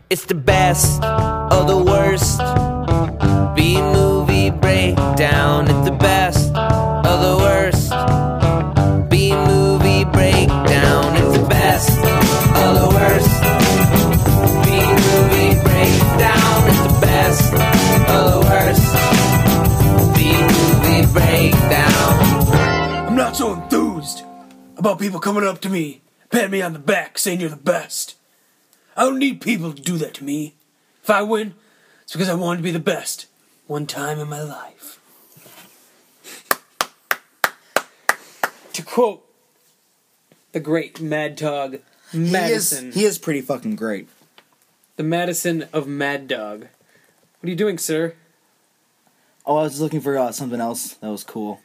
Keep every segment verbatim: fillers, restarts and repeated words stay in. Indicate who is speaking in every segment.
Speaker 1: It's the best of the worst. B-movie breakdown. It's the best of the worst. B-movie breakdown. It's the best of the worst. B-movie breakdown. It's the best of the worst. B-movie breakdown.
Speaker 2: I'm not so enthused about people coming up to me, patting me on the back, saying you're the best. I don't need people to do that to me. If I win, it's because I wanted to be the best one time in my life. To quote the great Mad Dog Madison.
Speaker 3: He is, he is pretty fucking great.
Speaker 2: The Madison of Mad Dog. What are you doing, sir?
Speaker 3: Oh, I was looking for uh, something else that was cool.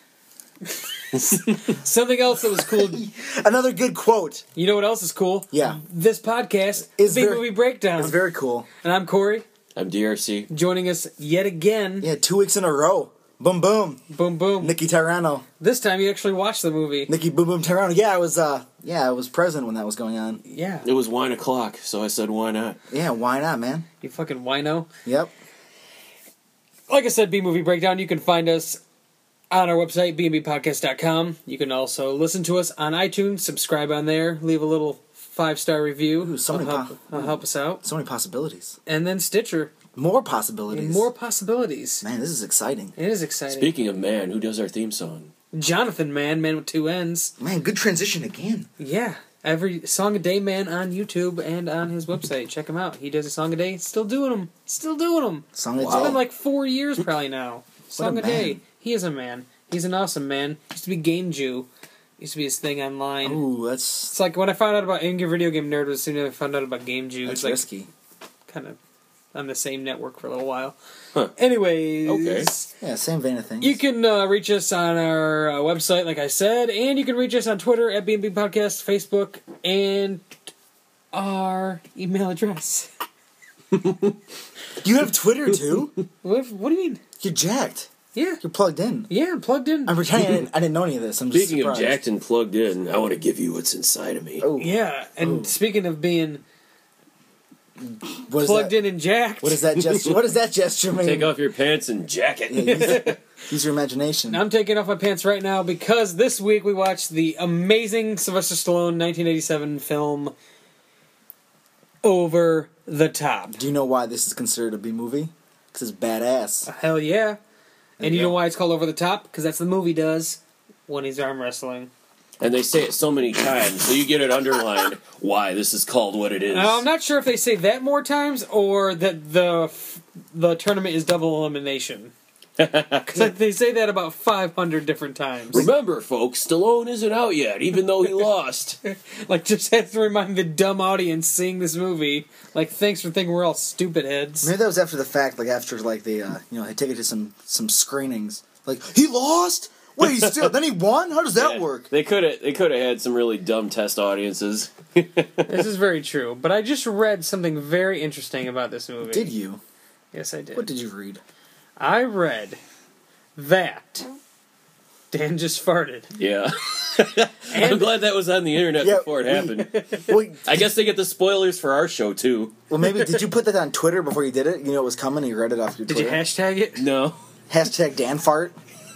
Speaker 2: Something else that was cool.
Speaker 3: Another good quote.
Speaker 2: You know what else is cool?
Speaker 3: Yeah.
Speaker 2: This podcast
Speaker 3: Is
Speaker 2: is Big
Speaker 3: very-
Speaker 2: Movie Breakdown.
Speaker 3: It's very cool.
Speaker 2: And I'm Corey,
Speaker 4: I'm D R C.
Speaker 2: joining us yet again.
Speaker 3: Yeah, two weeks in a row. Boom, boom.
Speaker 2: Boom, boom.
Speaker 3: Nikki Tyranno.
Speaker 2: This time you actually watched the movie.
Speaker 3: Nikki Boom Boom Tyranno. Yeah, I was. Uh, yeah, I was present when that was going on.
Speaker 2: Yeah.
Speaker 4: It was wine o'clock, so I said, why not?
Speaker 3: Yeah, why not, man?
Speaker 2: You fucking wino.
Speaker 3: Yep.
Speaker 2: Like I said, B Movie Breakdown, you can find us on our website, b n b podcast dot com. You can also listen to us on iTunes, subscribe on there, leave a little five-star review.
Speaker 3: Ooh, so
Speaker 2: It'll
Speaker 3: many
Speaker 2: help,
Speaker 3: po-
Speaker 2: it'll help us out.
Speaker 3: So many possibilities.
Speaker 2: And then Stitcher.
Speaker 3: More possibilities.
Speaker 2: More possibilities.
Speaker 3: Man, this is exciting.
Speaker 2: It is exciting.
Speaker 4: Speaking of man, who does our theme song?
Speaker 2: Jonathan Man, man with two N's.
Speaker 3: Man, good transition again.
Speaker 2: Yeah. Every Song a Day Man on YouTube and on his website. Check him out. He does a song a day. Still doing them. Still doing them.
Speaker 3: Song a
Speaker 2: It's
Speaker 3: day.
Speaker 2: been like four years probably now. Song a,
Speaker 3: a
Speaker 2: day.
Speaker 3: man.
Speaker 2: He is a man. He's an awesome man. Used to be Game Jew. Used to be his thing online.
Speaker 3: Ooh, that's
Speaker 2: It's like when I found out about Angry Video Game Nerd was as soon as I found out about Game Jew.
Speaker 3: that's
Speaker 2: It's like
Speaker 3: risky.
Speaker 2: kind of on the same network for a little while.
Speaker 4: Huh.
Speaker 2: Anyways,
Speaker 4: Okay.
Speaker 3: Yeah, same vein of things.
Speaker 2: you can uh, reach us on our uh, website, like I said, and you can reach us on Twitter at B and B Podcast, Facebook, and our email address.
Speaker 3: You have Twitter too?
Speaker 2: What, what do you mean?
Speaker 3: You're jacked.
Speaker 2: Yeah.
Speaker 3: You're plugged in.
Speaker 2: Yeah, I'm plugged in.
Speaker 3: I'm pretending I didn't, I didn't know any of this. I'm just
Speaker 4: Speaking of
Speaker 3: surprised.
Speaker 4: jacked and plugged in, I want to give you what's inside of me.
Speaker 3: Oh,
Speaker 2: Yeah, and
Speaker 3: Oh.
Speaker 2: speaking of being
Speaker 3: what is
Speaker 2: plugged
Speaker 3: that?
Speaker 2: in and jacked,
Speaker 3: What is that gesture? What does that gesture mean?
Speaker 4: Take off your pants and jack it.
Speaker 3: Yeah, use, use your imagination.
Speaker 2: I'm taking off my pants right now because this week we watched the amazing Sylvester Stallone nineteen eighty-seven film Over the Top.
Speaker 3: Do you know why this is considered a B movie? Because it's badass.
Speaker 2: Hell yeah. And you
Speaker 3: go.
Speaker 2: know why it's called Over the Top? Because that's the movie does when he's arm wrestling.
Speaker 4: And they say it so many times, so you get it underlined why this is called what it is.
Speaker 2: Now, I'm not sure if they say that more times or that the the tournament is double elimination. Because they say that about five hundred different times.
Speaker 4: Remember, folks, Stallone isn't out yet, even though he lost.
Speaker 2: Like, just have to remind the dumb audience seeing this movie, like, thanks for thinking we're all stupid heads.
Speaker 3: Maybe that was after the fact, like after like they, uh, you know, they take it to some some screenings. Like he lost. Wait, he still then he won. How does that
Speaker 4: Yeah,
Speaker 3: work?
Speaker 4: They could have. They could have had some really dumb test audiences.
Speaker 2: This is very true. But I just read something very interesting about this movie.
Speaker 3: Did you?
Speaker 2: Yes, I did.
Speaker 3: What did you read?
Speaker 2: I read that Dan just farted.
Speaker 4: Yeah. I'm glad that was on the internet
Speaker 3: Yeah,
Speaker 4: before it
Speaker 3: we-
Speaker 4: happened.
Speaker 3: Well,
Speaker 4: I guess they get the spoilers for our show too.
Speaker 3: well, maybe did you put that on Twitter before you did it? You know it was coming. And you read it off your
Speaker 2: Did
Speaker 3: Twitter.
Speaker 2: you hashtag it?
Speaker 4: No.
Speaker 3: Hashtag Dan fart.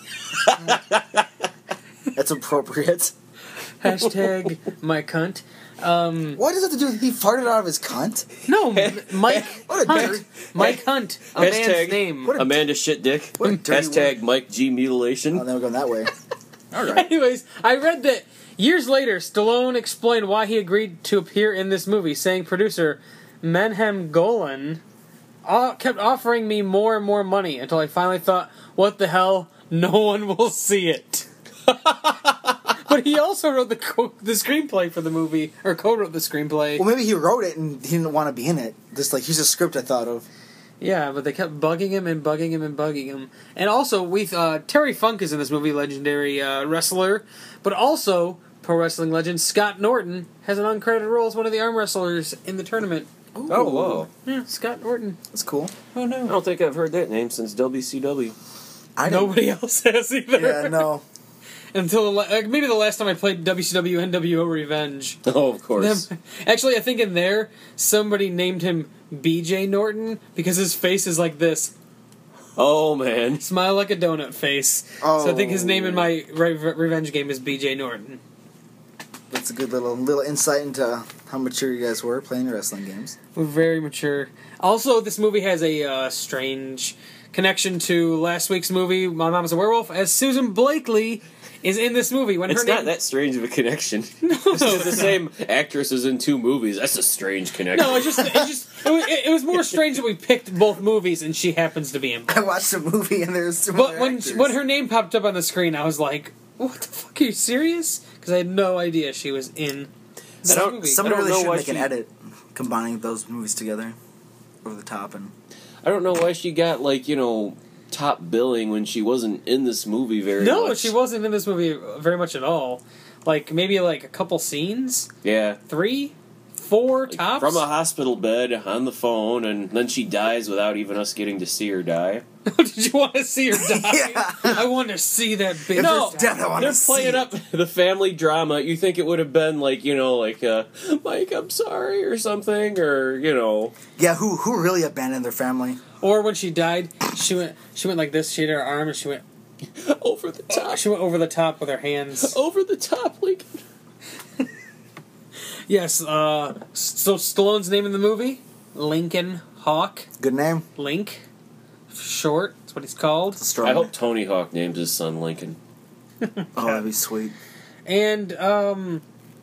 Speaker 3: That's appropriate.
Speaker 2: Hashtag my cunt. Um,
Speaker 3: What does it have to do with he farted out of his cunt?
Speaker 2: no, Mike
Speaker 3: What a
Speaker 2: Hunt.
Speaker 3: dirty-
Speaker 2: Mike Hunt. A
Speaker 4: Hashtag-
Speaker 2: man's name.
Speaker 3: What a-
Speaker 4: Amanda shit dick.
Speaker 3: What a dirty
Speaker 4: Hashtag Mike G mutilation.
Speaker 3: Oh, then we're going that way. All right.
Speaker 2: Anyways, I read that years later, Stallone explained why he agreed to appear in this movie, saying producer Menhem Golan uh, kept offering me more and more money until I finally thought, what the hell, no one will see it. But he also wrote the co- the screenplay for the movie, or co-wrote the screenplay.
Speaker 3: Well, maybe he wrote it and he didn't want to be in it. Just like here's a script I thought of.
Speaker 2: Yeah, but they kept bugging him and bugging him and bugging him. And also, we uh, Terry Funk is in this movie, legendary uh, wrestler. But also, pro wrestling legend Scott Norton has an uncredited role as one of the arm wrestlers in the tournament.
Speaker 3: Ooh,
Speaker 4: Oh, whoa.
Speaker 2: Yeah, Scott Norton.
Speaker 3: that's cool.
Speaker 2: Oh,
Speaker 4: I
Speaker 2: no.
Speaker 4: don't think I've heard that name since W C W.
Speaker 3: I didn't-
Speaker 2: Nobody else has either.
Speaker 3: Yeah, no.
Speaker 2: until the la- like, maybe the last time I played W C W N W O Revenge.
Speaker 4: Oh, of course.
Speaker 2: Them- Actually, I think in there somebody named him B J Norton because his face is like this.
Speaker 4: Oh, man.
Speaker 2: Smile like a donut face.
Speaker 3: Oh.
Speaker 2: So I think his name in my re- revenge game is B J Norton.
Speaker 3: That's a good little little insight into how mature you guys were playing wrestling games.
Speaker 2: We're very mature. Also, this movie has a uh, strange connection to last week's movie, My Mom's a Werewolf, as Susan Blakely is in this movie. When
Speaker 4: It's
Speaker 2: her
Speaker 4: not
Speaker 2: name...
Speaker 4: that strange of a connection. No, it's just the same actress is in two movies. That's a strange connection.
Speaker 2: No, it's just, it's just it, was, it was more strange that we picked both movies and she happens to be in both.
Speaker 3: I watched a movie and there's similar
Speaker 2: But when
Speaker 3: actors.
Speaker 2: when her name popped up on the screen, I was like, "What the fuck? Are you serious?" Because I had no idea she was in this
Speaker 4: I don't-
Speaker 2: movie.
Speaker 3: Somebody
Speaker 4: I don't
Speaker 3: really
Speaker 4: know
Speaker 3: should
Speaker 4: why
Speaker 3: make an
Speaker 4: she-
Speaker 3: edit combining those movies together over the top and
Speaker 4: I don't know why she got, like, you know, top billing when she wasn't in this movie very
Speaker 2: No,
Speaker 4: much.
Speaker 2: she wasn't in this movie very much at all. Like maybe like a couple scenes,
Speaker 4: Yeah.
Speaker 2: three, four
Speaker 4: Like,
Speaker 2: tops.
Speaker 4: from a hospital bed on the phone, and then she dies without even us getting to see her die.
Speaker 2: Did you want to see her die?
Speaker 3: Yeah.
Speaker 2: I want to see that bitch.
Speaker 3: If
Speaker 4: No,
Speaker 3: there's death, I want
Speaker 4: They're
Speaker 3: to
Speaker 4: playing
Speaker 3: see
Speaker 4: up the family drama. You think it would have been like, you know, like, uh, Mike, I'm sorry, or something, or, you know.
Speaker 3: Yeah, who who really abandoned their family?
Speaker 2: Or when she died, she went she went like this. She had her arm and she went
Speaker 4: Over the top.
Speaker 2: she went over the top with her hands.
Speaker 4: Over the top, like.
Speaker 2: Yes. Uh, so Stallone's name in the movie, Lincoln Hawk.
Speaker 3: Good name.
Speaker 2: Link, short. That's what he's called.
Speaker 3: It's a strong
Speaker 4: I hope
Speaker 3: name.
Speaker 4: Tony Hawk names his son Lincoln.
Speaker 3: Oh, that'd be sweet.
Speaker 2: And um,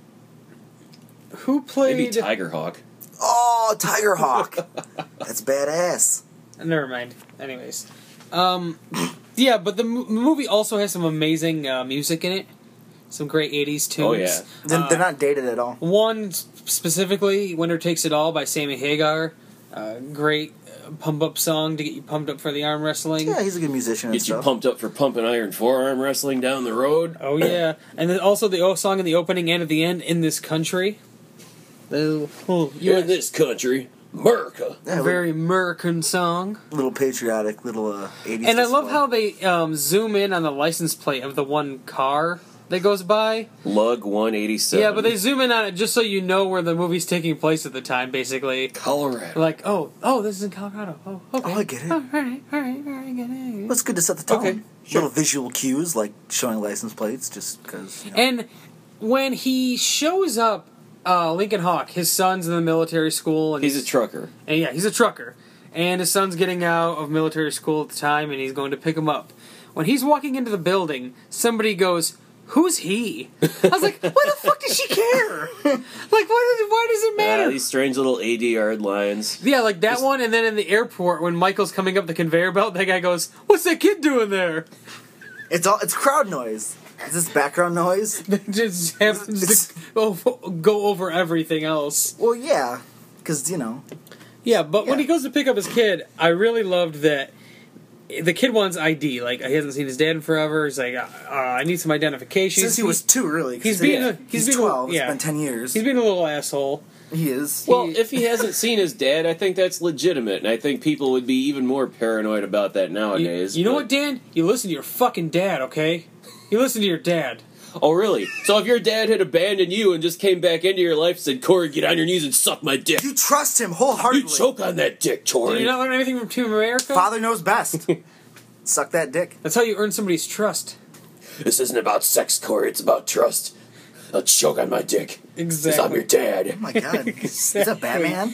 Speaker 2: who played?
Speaker 4: Maybe Tiger Hawk.
Speaker 3: Oh, Tiger Hawk. That's badass.
Speaker 2: Never mind. Anyways, um, yeah, but the mo- movie also has some amazing uh, music in it. Some great eighties tunes.
Speaker 4: Oh, yeah.
Speaker 3: They're,
Speaker 2: Uh,
Speaker 3: they're not dated at all.
Speaker 2: One specifically, "Winter Takes It All" by Sammy Hagar. Uh, great uh, pump up song to get you pumped up for the arm wrestling.
Speaker 3: Yeah, he's a good musician and
Speaker 4: Get you
Speaker 3: stuff.
Speaker 4: pumped up for pumping iron forearm wrestling down the road.
Speaker 2: Oh yeah, and then also the oh song in the opening and at the end, "In This Country." The oh,
Speaker 4: You're in this country, America.
Speaker 3: Yeah,
Speaker 2: a very American song.
Speaker 3: little patriotic, little uh, eighties.
Speaker 2: And I love
Speaker 3: display.
Speaker 2: how they um, zoom in on the license plate of the one car that goes by.
Speaker 4: Lug one eighty-seven.
Speaker 2: Yeah, but they zoom in on it just so you know where the movie's taking place at the time, basically.
Speaker 4: Colorado.
Speaker 2: Like, oh, oh, this is in Colorado. Oh, okay.
Speaker 3: Oh, I get it.
Speaker 2: Oh, all right, all right, all right, I get it.
Speaker 3: Well, it's good to set the tone.
Speaker 4: Okay, sure.
Speaker 3: Little visual cues like showing license plates, just because. You know.
Speaker 2: And when he shows up, uh, Lincoln Hawk, his son's in the military school, and
Speaker 4: He's a trucker.
Speaker 2: and yeah, he's a trucker, and his son's getting out of military school at the time, and he's going to pick him up. When he's walking into the building, somebody goes, "Who's he?" I was like, "Why the fuck does she care? Like, why does why does it
Speaker 4: Uh,
Speaker 2: matter?"
Speaker 4: these strange little eighty yard lines.
Speaker 2: Yeah, like that
Speaker 4: Just-
Speaker 2: one, and then in the airport when Michael's coming up the conveyor belt, that guy goes, "What's that kid doing there?"
Speaker 3: It's all it's crowd noise. Is this background noise?
Speaker 2: That just happens to go, go over everything else.
Speaker 3: Well, yeah, because you know.
Speaker 2: Yeah, but when
Speaker 3: Yeah.
Speaker 2: he goes to pick up his kid, I really loved that the kid wants I D. Like, he hasn't seen his dad in forever. He's like, uh, I need some identification.
Speaker 3: Since he was two, really. 'cause
Speaker 2: he's
Speaker 3: they-
Speaker 2: being a- he's
Speaker 3: he's
Speaker 2: being a-
Speaker 3: twelve.
Speaker 2: yeah.
Speaker 3: It's been ten years.
Speaker 2: He's being a little asshole.
Speaker 3: he is.
Speaker 4: Well,
Speaker 2: He-
Speaker 4: if he hasn't seen his dad, I think that's legitimate, and I think people would be even more paranoid about that
Speaker 2: You,
Speaker 4: nowadays.
Speaker 2: you know
Speaker 4: but-
Speaker 2: what, Dan? You listen to your fucking dad, okay? You listen to your dad.
Speaker 4: Oh, really? So if your dad had abandoned you and just came back into your life and said, "Corey, get on your knees and suck my dick,"
Speaker 3: You trust him
Speaker 4: you
Speaker 3: wholeheartedly.
Speaker 4: choke on that dick,
Speaker 2: Did
Speaker 4: Corey.
Speaker 2: you not learn anything from Team America?
Speaker 3: Father knows best. Suck that dick.
Speaker 2: That's how you earn somebody's trust.
Speaker 4: This isn't about sex, Corey. It's about trust. I'll choke on my dick. Because I'm your
Speaker 2: Exactly.
Speaker 3: Oh
Speaker 4: dad.
Speaker 3: my god. Is that Batman?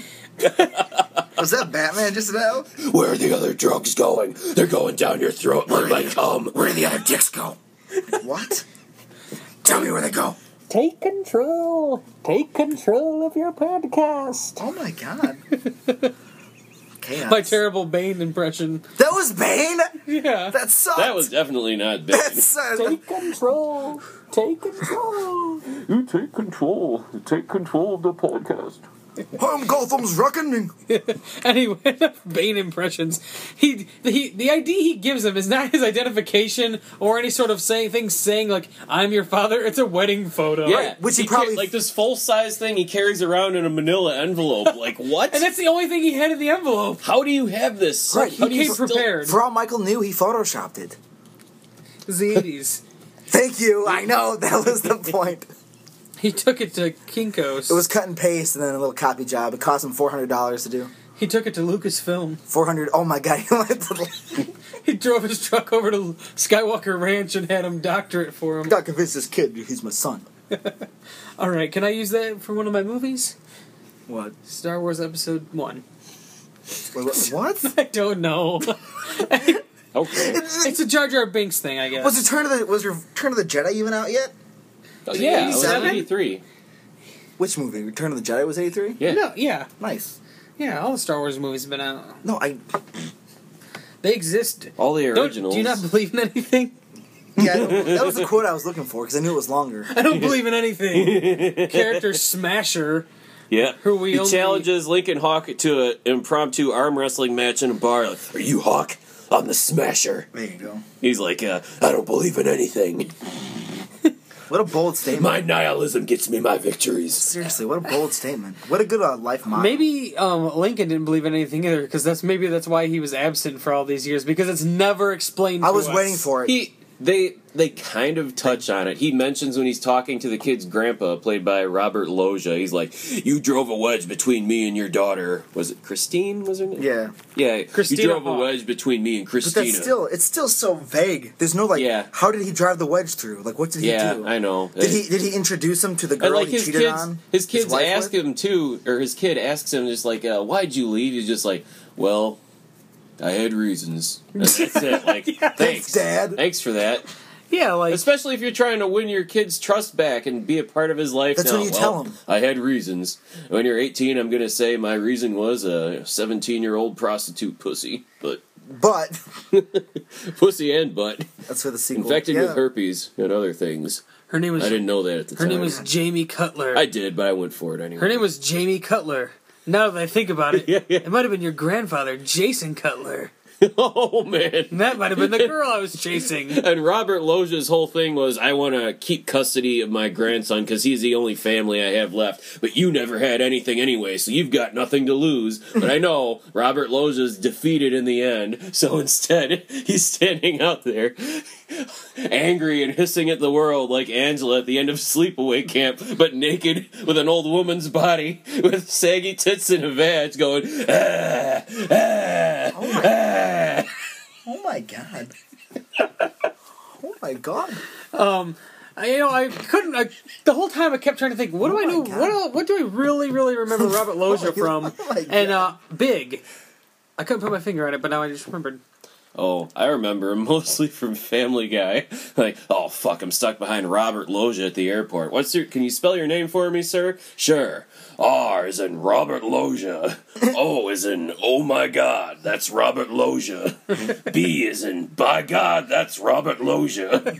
Speaker 3: Was that Batman just now?
Speaker 4: Where are the other drugs going? They're going down your throat like my cum.
Speaker 3: Where do the other dicks go? What? Tell me where they go.
Speaker 2: Take control. Take control of your podcast.
Speaker 3: Oh my god. Chaos.
Speaker 2: My terrible Bane impression.
Speaker 3: That was Bane?
Speaker 2: Yeah.
Speaker 3: That sucked.
Speaker 4: That was definitely not big.
Speaker 3: That's uh,
Speaker 2: control. Take control.
Speaker 5: You take control. You take control of the podcast.
Speaker 3: I'm Gotham's reckoning.
Speaker 2: Anyway, enough Bane impressions. He, he, the I D he gives him is not his identification or any sort of saying thing saying like "I'm your father." It's a wedding photo.
Speaker 4: Yeah,
Speaker 3: which he
Speaker 4: ca-
Speaker 3: probably-
Speaker 4: like this full size thing he carries around in a Manila envelope. Like what?
Speaker 2: And that's the only thing he had in the envelope.
Speaker 4: How do you have this?
Speaker 3: Right,
Speaker 4: How do
Speaker 2: He
Speaker 4: you
Speaker 2: came
Speaker 4: still-
Speaker 2: prepared.
Speaker 3: For all Michael knew, he photoshopped it.
Speaker 2: It was the eighties.
Speaker 3: Thank you. I know that was the point.
Speaker 2: He took it to Kinko's.
Speaker 3: It was cut and paste, and then a little copy job. It cost him four hundred dollars to do.
Speaker 2: He took it to Lucasfilm.
Speaker 3: Four hundred. Oh my god! He went to.
Speaker 2: He drove his truck over to Skywalker Ranch and had him doctor it for him.
Speaker 3: Got convinced this kid. He's my son.
Speaker 2: All right, can I use that for one of my movies?
Speaker 3: What?
Speaker 2: Star Wars Episode One.
Speaker 3: Wait, what? What?
Speaker 2: I don't know.
Speaker 4: Okay.
Speaker 2: It's a Jar Jar Binks thing, I guess.
Speaker 3: Was Return of the was Return of the Jedi even out yet?
Speaker 4: Oh, yeah, it was
Speaker 2: eighty-seven?
Speaker 4: eighty-three.
Speaker 3: Which movie? Return of the Jedi was eighty-three.
Speaker 4: Yeah.
Speaker 2: No, yeah,
Speaker 3: Nice.
Speaker 2: yeah. All the Star Wars movies have been out.
Speaker 3: No, I.
Speaker 2: They exist.
Speaker 4: All the
Speaker 2: Don't,
Speaker 4: originals.
Speaker 2: do you not believe in anything?
Speaker 3: Yeah, I don't- that was the quote I was looking for because I knew it was longer.
Speaker 2: I don't believe in anything. Character Smasher.
Speaker 4: Yeah.
Speaker 2: Who we
Speaker 4: he
Speaker 2: only-
Speaker 4: challenges Lincoln Hawk to an impromptu arm wrestling match in a bar. Like, are you Hawk? I'm the Smasher.
Speaker 3: There you go.
Speaker 4: He's like, uh, I don't believe in anything.
Speaker 3: What a bold statement.
Speaker 4: My nihilism gets me my victories.
Speaker 3: Seriously, what a bold statement. What a good uh, life motto.
Speaker 2: Maybe um, Lincoln didn't believe in anything either, because that's maybe that's why he was absent for all these years, because it's never explained.
Speaker 3: I
Speaker 2: to
Speaker 3: was
Speaker 2: us.
Speaker 3: waiting for it.
Speaker 4: He, they, they kind of touch on it. He mentions when he's talking to the kid's grandpa, played by Robert Loggia. He's like, "You drove a wedge between me and your daughter. Was it Christine? Was her name?
Speaker 3: Yeah.
Speaker 4: Yeah.
Speaker 2: Christina
Speaker 4: you drove
Speaker 2: Hawk.
Speaker 4: a wedge between me and
Speaker 3: But
Speaker 4: Christina."
Speaker 3: that's still, it's still so vague. There's no like,
Speaker 4: Yeah.
Speaker 3: how did he drive the wedge through? Like, what did he
Speaker 4: yeah,
Speaker 3: do?
Speaker 4: I know.
Speaker 3: Did he did he introduce him to the
Speaker 4: And
Speaker 3: girl
Speaker 4: like
Speaker 3: he
Speaker 4: his
Speaker 3: cheated
Speaker 4: kids,
Speaker 3: on?
Speaker 4: his kids
Speaker 3: wife
Speaker 4: ask
Speaker 3: with?
Speaker 4: him too, or his kid asks him just like, uh, "Why'd you leave?" He's just like, "Well, I had reasons." And that's it. Like, thanks,
Speaker 3: Thanks, Dad.
Speaker 4: Thanks for that.
Speaker 2: Yeah, like
Speaker 4: Especially if you're trying to win your kid's trust back and be a part of his life.
Speaker 3: That's
Speaker 4: now.
Speaker 3: when you
Speaker 4: Well,
Speaker 3: tell him.
Speaker 4: I had reasons. When you're eighteen, I'm gonna say my reason was a seventeen-year-old prostitute pussy, but
Speaker 3: But
Speaker 4: pussy and butt
Speaker 3: that's for the sequel.
Speaker 4: infected
Speaker 3: yeah.
Speaker 4: with herpes and other things.
Speaker 2: her name was
Speaker 4: I didn't know that at the
Speaker 2: her
Speaker 4: time.
Speaker 2: name was Jamie Cutler.
Speaker 4: I did, but I went for it anyway.
Speaker 2: Her name was Jamie Cutler. Now that I think about it,
Speaker 4: Yeah, yeah.
Speaker 2: it might have been your grandfather, Jason Cutler.
Speaker 4: Oh man.
Speaker 2: And that might have been the girl I was chasing.
Speaker 4: And Robert Loggia's whole thing was, I want to keep custody of my grandson because he's the only family I have left. But you never had anything anyway, so you've got nothing to lose. But I know Robert Loggia's defeated in the end, so instead he's standing out there, angry and hissing at the world like Angela at the end of Sleepaway Camp, but naked with an old woman's body with saggy tits and a vag, going, ah, ah,
Speaker 3: Oh my,
Speaker 4: ah.
Speaker 3: oh my god. Oh my god.
Speaker 2: Um, I, you know, I couldn't. I, the whole time I kept trying to think, what do
Speaker 3: Oh
Speaker 2: I
Speaker 3: my
Speaker 2: know?
Speaker 3: God.
Speaker 2: What what do I really, really remember Robert Loggia from?
Speaker 3: Oh my
Speaker 2: And uh,
Speaker 3: God.
Speaker 2: Big. I couldn't put my finger on it, but now I just remembered.
Speaker 4: Oh, I remember him mostly from Family Guy. Like, oh fuck, I'm stuck behind Robert Loggia at the airport. What's your? Can you spell your name for me, sir? Sure. R is in Robert Loggia. O is in oh my god, that's Robert Loggia. B is in by God, that's Robert Loggia.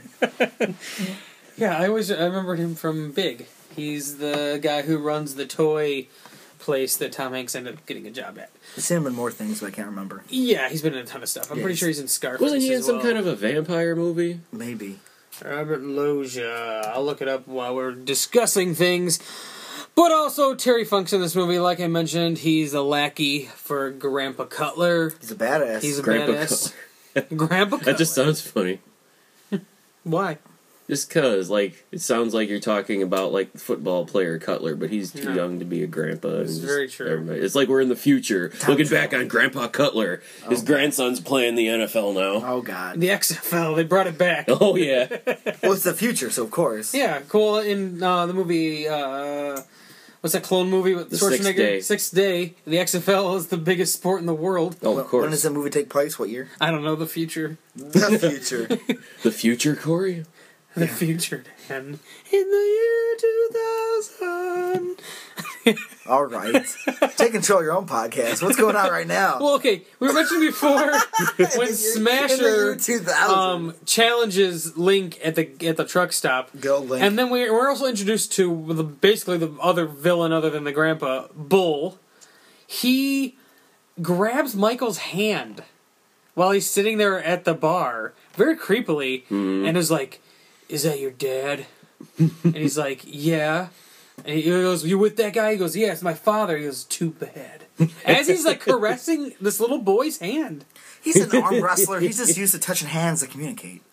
Speaker 2: Yeah, I always I remembered him from Big. He's the guy who runs the toy place that Tom Hanks ended up getting a job at.
Speaker 3: I've seen him in more things, but I can't remember.
Speaker 2: Yeah, he's been in a ton of stuff. I'm
Speaker 3: Yeah,
Speaker 2: pretty
Speaker 3: he's-
Speaker 2: sure he's in Scarface.
Speaker 4: Wasn't he in
Speaker 2: as
Speaker 4: some
Speaker 2: well.
Speaker 4: kind of a vampire movie?
Speaker 3: Maybe.
Speaker 2: Robert Loggia. I'll look it up while we're discussing things. But also, Terry Funk's in this movie. Like I mentioned, he's a lackey for Grandpa Cutler.
Speaker 3: He's a badass.
Speaker 2: He's a
Speaker 4: Grandpa
Speaker 2: badass. Grandpa Cutler.
Speaker 4: That just sounds funny.
Speaker 2: Why?
Speaker 4: Just cause, like, it sounds like you're talking about, like, the football player Cutler, but he's too
Speaker 2: No.
Speaker 4: young to be a grandpa.
Speaker 2: It's
Speaker 4: and
Speaker 2: very
Speaker 4: just-
Speaker 2: true.
Speaker 4: everybody- It's like we're in the future, looking back on Grandpa Cutler. His grandson's playing the N F L now.
Speaker 3: Oh god.
Speaker 2: The X F L. They brought it back.
Speaker 4: Oh, yeah.
Speaker 3: Well, it's the future, so of course.
Speaker 2: Yeah, cool. In uh, the movie, uh, what's that clone movie with
Speaker 4: The
Speaker 2: Schwarzenegger?
Speaker 4: Sixth Day.
Speaker 2: Sixth Day. The X F L is the biggest sport in the world.
Speaker 4: Oh,
Speaker 3: When-
Speaker 4: of course.
Speaker 3: When does that movie take place? What year?
Speaker 2: I don't know the future.
Speaker 3: The future.
Speaker 4: The future, Corey?
Speaker 2: The future, Dan. In the year two thousand.
Speaker 3: All right. Take control of your own podcast. What's going on right now?
Speaker 2: Well, okay, we mentioned before when
Speaker 3: In
Speaker 2: Smasher
Speaker 3: the year two thousand.
Speaker 2: um, challenges Link at the at the truck stop.
Speaker 3: Go Link.
Speaker 2: And then we, we're also introduced to the, basically the other villain other than the grandpa, Bull. He grabs Michael's hand while he's sitting there at the bar, very creepily, and is like, "Is that your dad?" And he's like, "Yeah." And he goes, "You with that guy?" He goes, "Yeah, it's my father." He goes, "Too bad." As he's like caressing this little boy's hand.
Speaker 3: He's an arm wrestler. He's just used to touching hands to communicate.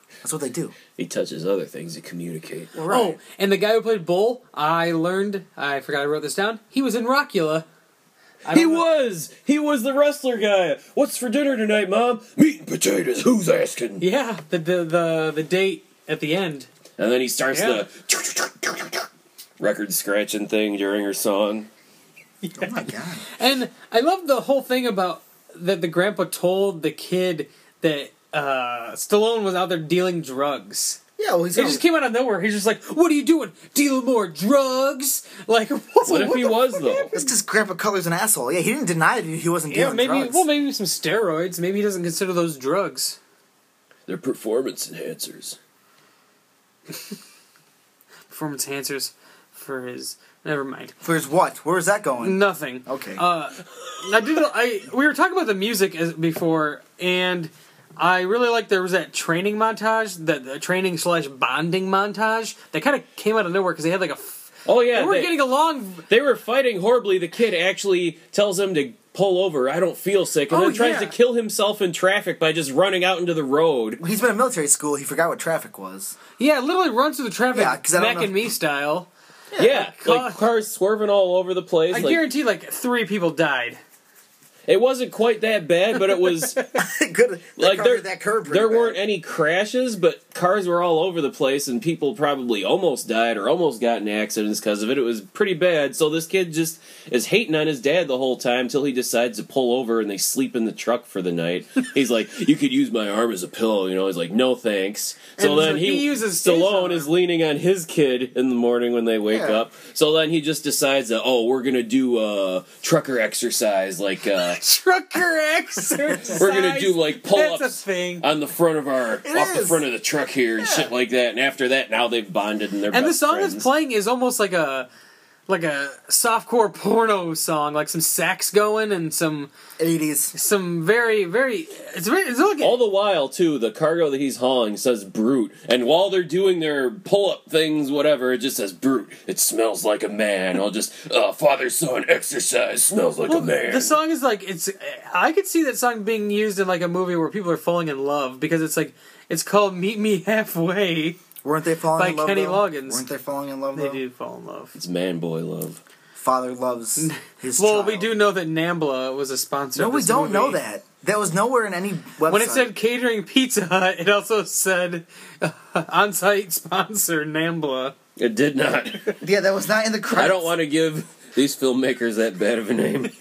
Speaker 3: That's what they do.
Speaker 4: He touches other things to communicate.
Speaker 2: Oh, and the guy who played Bull, I learned, I forgot I wrote this down, he was in Rockula. I
Speaker 4: He
Speaker 2: don't know-
Speaker 4: was! He was the wrestler guy! What's for dinner tonight, Mom? Meat and potatoes, who's asking?
Speaker 2: Yeah, the, the, the, the date at the end.
Speaker 4: And then he starts
Speaker 2: Yeah.
Speaker 4: the record scratching thing during her song.
Speaker 3: Oh my god.
Speaker 2: And I love the whole thing about that the grandpa told the kid that uh, Stallone was out there dealing drugs.
Speaker 3: Yeah, well, he's
Speaker 2: It
Speaker 3: gonna-
Speaker 2: just came out of nowhere. He's just like, "What are you doing? Dealing more drugs?" Like, what,
Speaker 4: What if he
Speaker 2: the
Speaker 4: was,
Speaker 2: fuck
Speaker 4: though?
Speaker 2: happened?
Speaker 3: It's because Grandpa Cutler's an asshole. Yeah, he didn't deny that he wasn't
Speaker 2: Yeah,
Speaker 3: dealing
Speaker 2: maybe.
Speaker 3: drugs.
Speaker 2: Well, maybe some steroids. Maybe he doesn't consider those drugs.
Speaker 4: They're performance enhancers.
Speaker 2: Performance enhancers for his. Never mind.
Speaker 3: For his what? Where is that going?
Speaker 2: Nothing.
Speaker 3: Okay.
Speaker 2: Uh, I did. I we were talking about the music as, before, and I really liked there was that training montage, that the training slash bonding montage that kind of came out of nowhere because they had like a. F-
Speaker 4: Oh, yeah.
Speaker 2: they were
Speaker 4: they-
Speaker 2: getting along.
Speaker 4: They were fighting horribly. The kid actually tells him to pull over. I don't feel sick. And
Speaker 2: Oh,
Speaker 4: then tries
Speaker 2: yeah.
Speaker 4: to kill himself in traffic by just running out into the road.
Speaker 3: He's been in military school. He forgot what traffic was.
Speaker 2: Yeah, literally runs through the traffic,
Speaker 3: Yeah, 'cause I don't
Speaker 2: Mac and
Speaker 3: know-
Speaker 2: me style.
Speaker 4: Yeah,
Speaker 2: God.
Speaker 4: like cars swerving all over the place.
Speaker 2: I
Speaker 4: like,
Speaker 2: guarantee like three people died.
Speaker 4: it wasn't quite that bad, but it was
Speaker 3: Good.
Speaker 4: like
Speaker 3: That
Speaker 4: there,
Speaker 3: covered that curb pretty
Speaker 4: there
Speaker 3: bad.
Speaker 4: weren't any crashes, but cars were all over the place, and people probably almost died or almost got in accidents because of it. It was pretty bad. So this kid just is hating on his dad the whole time until he decides to pull over, and they sleep in the truck for the night. He's like, "You could use my arm as a pillow," you know. He's like, "No thanks." So
Speaker 2: And
Speaker 4: then
Speaker 2: so
Speaker 4: he,
Speaker 2: he uses his
Speaker 4: Stallone
Speaker 2: arm.
Speaker 4: is leaning on his kid in the morning when they wake
Speaker 3: Yeah.
Speaker 4: up. So then he just decides that, oh, we're gonna do a trucker exercise, like uh,
Speaker 2: Trucker exercise.
Speaker 4: we're gonna do like pull
Speaker 2: That's
Speaker 4: ups
Speaker 2: a thing.
Speaker 4: on the front of our
Speaker 3: It
Speaker 4: off the
Speaker 3: is.
Speaker 4: front of the truck here and shit like that. And after that, now they've bonded and they're
Speaker 2: And the
Speaker 4: best
Speaker 2: song
Speaker 4: friends.
Speaker 2: that's playing is almost like a like a softcore porno song, like some sax going and some
Speaker 3: eighties.
Speaker 2: some very very. It's very. It's like
Speaker 4: All the while, too, the cargo that he's hauling says "brute," and while they're doing their pull-up things, whatever, it just says "brute." It smells like a man. I'll just uh, father son exercise smells like a man.
Speaker 2: the song is like it's. I could see that song being used in like a movie where people are falling in love because it's like it's called "Meet Me Halfway."
Speaker 3: Weren't they falling
Speaker 2: By
Speaker 3: in love?
Speaker 2: Kenny
Speaker 3: though?
Speaker 2: Loggins.
Speaker 3: Weren't they falling in love?
Speaker 2: They
Speaker 3: though?
Speaker 2: do fall in love.
Speaker 4: It's man boy love.
Speaker 3: Father loves his
Speaker 2: Well,
Speaker 3: child.
Speaker 2: we do know that Ambla was a sponsor.
Speaker 3: No,
Speaker 2: of
Speaker 3: we
Speaker 2: this
Speaker 3: don't know
Speaker 2: movie.
Speaker 3: that. That was nowhere in any website.
Speaker 2: When it said catering Pizza Hut, it also said uh, on-site sponsor Nambla.
Speaker 4: It did not.
Speaker 3: yeah, that was not in the credits.
Speaker 4: I don't want to give these filmmakers that bad of a name.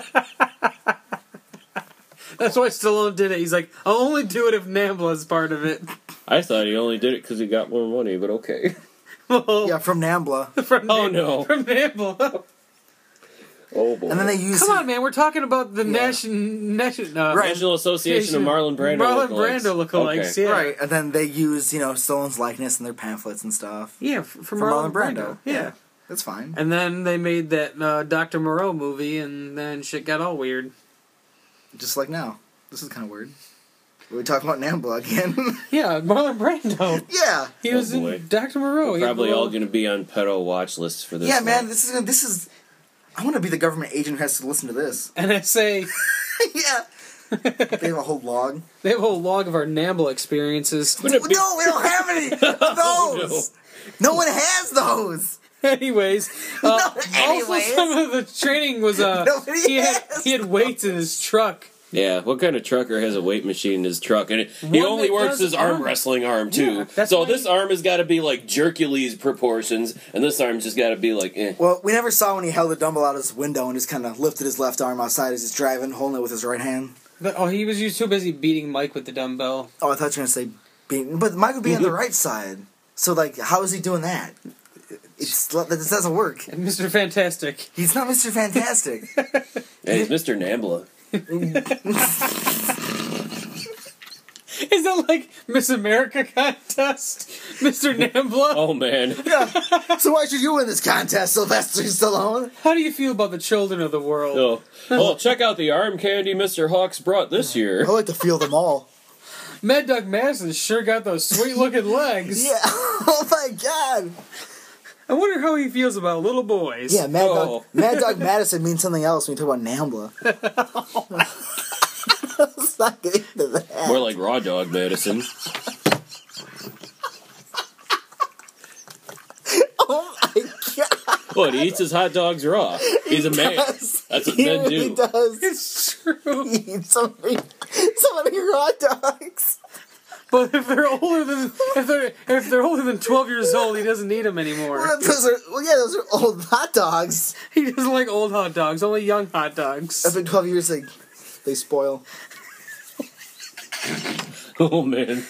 Speaker 2: That's why Stallone did it. He's like, I'll only do it if Nambla's part of it.
Speaker 4: I thought he only did it because he got more money, but okay.
Speaker 2: Well,
Speaker 3: Yeah, from Nambla.
Speaker 2: from
Speaker 4: Oh,
Speaker 2: Nam-
Speaker 4: no.
Speaker 2: from Nambla.
Speaker 4: Oh boy.
Speaker 3: And then they used
Speaker 2: Come on, man. We're talking about the
Speaker 3: Yeah.
Speaker 2: nation, nation, uh,
Speaker 3: Right.
Speaker 4: National Association of Marlon Brando
Speaker 2: Marlon
Speaker 4: lookalikes.
Speaker 2: Brando lookalikes.
Speaker 4: Okay.
Speaker 2: Yeah,
Speaker 3: Right, and then they used, you know, Stallone's likeness in their pamphlets and stuff.
Speaker 2: yeah, f- for
Speaker 3: For
Speaker 2: Marlon,
Speaker 3: Marlon
Speaker 2: Brando.
Speaker 3: Brando.
Speaker 2: Yeah.
Speaker 3: Yeah. That's fine.
Speaker 2: And then they made that uh, Doctor Moreau movie, and then shit got all weird.
Speaker 3: Just like now. This is kind of weird. We're talking about Nambla again.
Speaker 2: Yeah, Marlon Brando.
Speaker 3: yeah.
Speaker 2: He
Speaker 4: Oh,
Speaker 2: was
Speaker 4: boy.
Speaker 2: in Doctor Moreau. He had
Speaker 4: Probably
Speaker 2: the
Speaker 4: all
Speaker 2: little-
Speaker 4: going to be on pedo watch lists for this.
Speaker 3: Yeah,
Speaker 4: one.
Speaker 3: man, this is this is I want to be the government agent who has to listen to this.
Speaker 2: And I say
Speaker 3: yeah. They have a whole log.
Speaker 2: they have a whole log of our Nambla experiences.
Speaker 4: Wouldn't it be-
Speaker 3: No, we don't have any of
Speaker 4: Oh,
Speaker 3: those. no. one has those.
Speaker 2: Anyways, uh, also
Speaker 3: anyways.
Speaker 2: some of the training was uh,
Speaker 3: Nobody
Speaker 2: he had
Speaker 3: has
Speaker 2: he had weights in his truck.
Speaker 4: Yeah, what kind of trucker has a weight machine in his truck? And it, he
Speaker 2: One
Speaker 4: only
Speaker 2: that
Speaker 4: works
Speaker 2: does
Speaker 4: his arm
Speaker 2: arm-
Speaker 4: wrestling arm, too.
Speaker 2: Yeah, that's
Speaker 4: so
Speaker 2: why
Speaker 4: this
Speaker 2: he-
Speaker 4: arm has got to be like Hercules proportions, and this arm's just got to be like, eh.
Speaker 3: Well, we never saw when he held the dumbbell out his window and just kind of lifted his left arm outside as he's driving, holding it with his right hand.
Speaker 2: But, oh, he was too busy beating Mike with the dumbbell.
Speaker 3: Oh, I thought you were going to say being... But Mike would be on the right side. So, like, how is he doing that? It's, this doesn't work.
Speaker 2: And Mister Fantastic.
Speaker 3: He's not Mister Fantastic.
Speaker 4: Hey, it's Mister Nambla.
Speaker 2: Is that like Miss America contest? Mister Nambla?
Speaker 4: Oh, man.
Speaker 3: So why should you win this contest, Sylvester Stallone?
Speaker 2: How do you feel about the children of the world?
Speaker 4: Oh. Well, check out the arm candy Mister Hawks brought this year.
Speaker 3: I like to feel them all.
Speaker 2: Mad Dog Madison sure got those sweet looking legs.
Speaker 3: Yeah. Oh my god.
Speaker 2: I wonder how he feels about little boys.
Speaker 3: Yeah, Mad Dog,
Speaker 4: Oh.
Speaker 3: Mad Dog Madison means something else when you talk about Nambla. Let's not get into that.
Speaker 4: More like Raw Dog Madison. What, he eats his hot dogs raw. He's a man.
Speaker 3: does.
Speaker 4: That's what
Speaker 3: He
Speaker 4: men
Speaker 3: really
Speaker 4: do.
Speaker 3: does.
Speaker 2: It's true.
Speaker 3: He eats so many, so many hot dogs.
Speaker 2: But if they're older than if they're if they're older than twelve years old, he doesn't need them anymore.
Speaker 3: Well, those are, well, yeah, those are old hot dogs.
Speaker 2: He doesn't like old hot dogs, only young hot dogs.
Speaker 3: After twelve years, they, they spoil.
Speaker 4: Oh, man.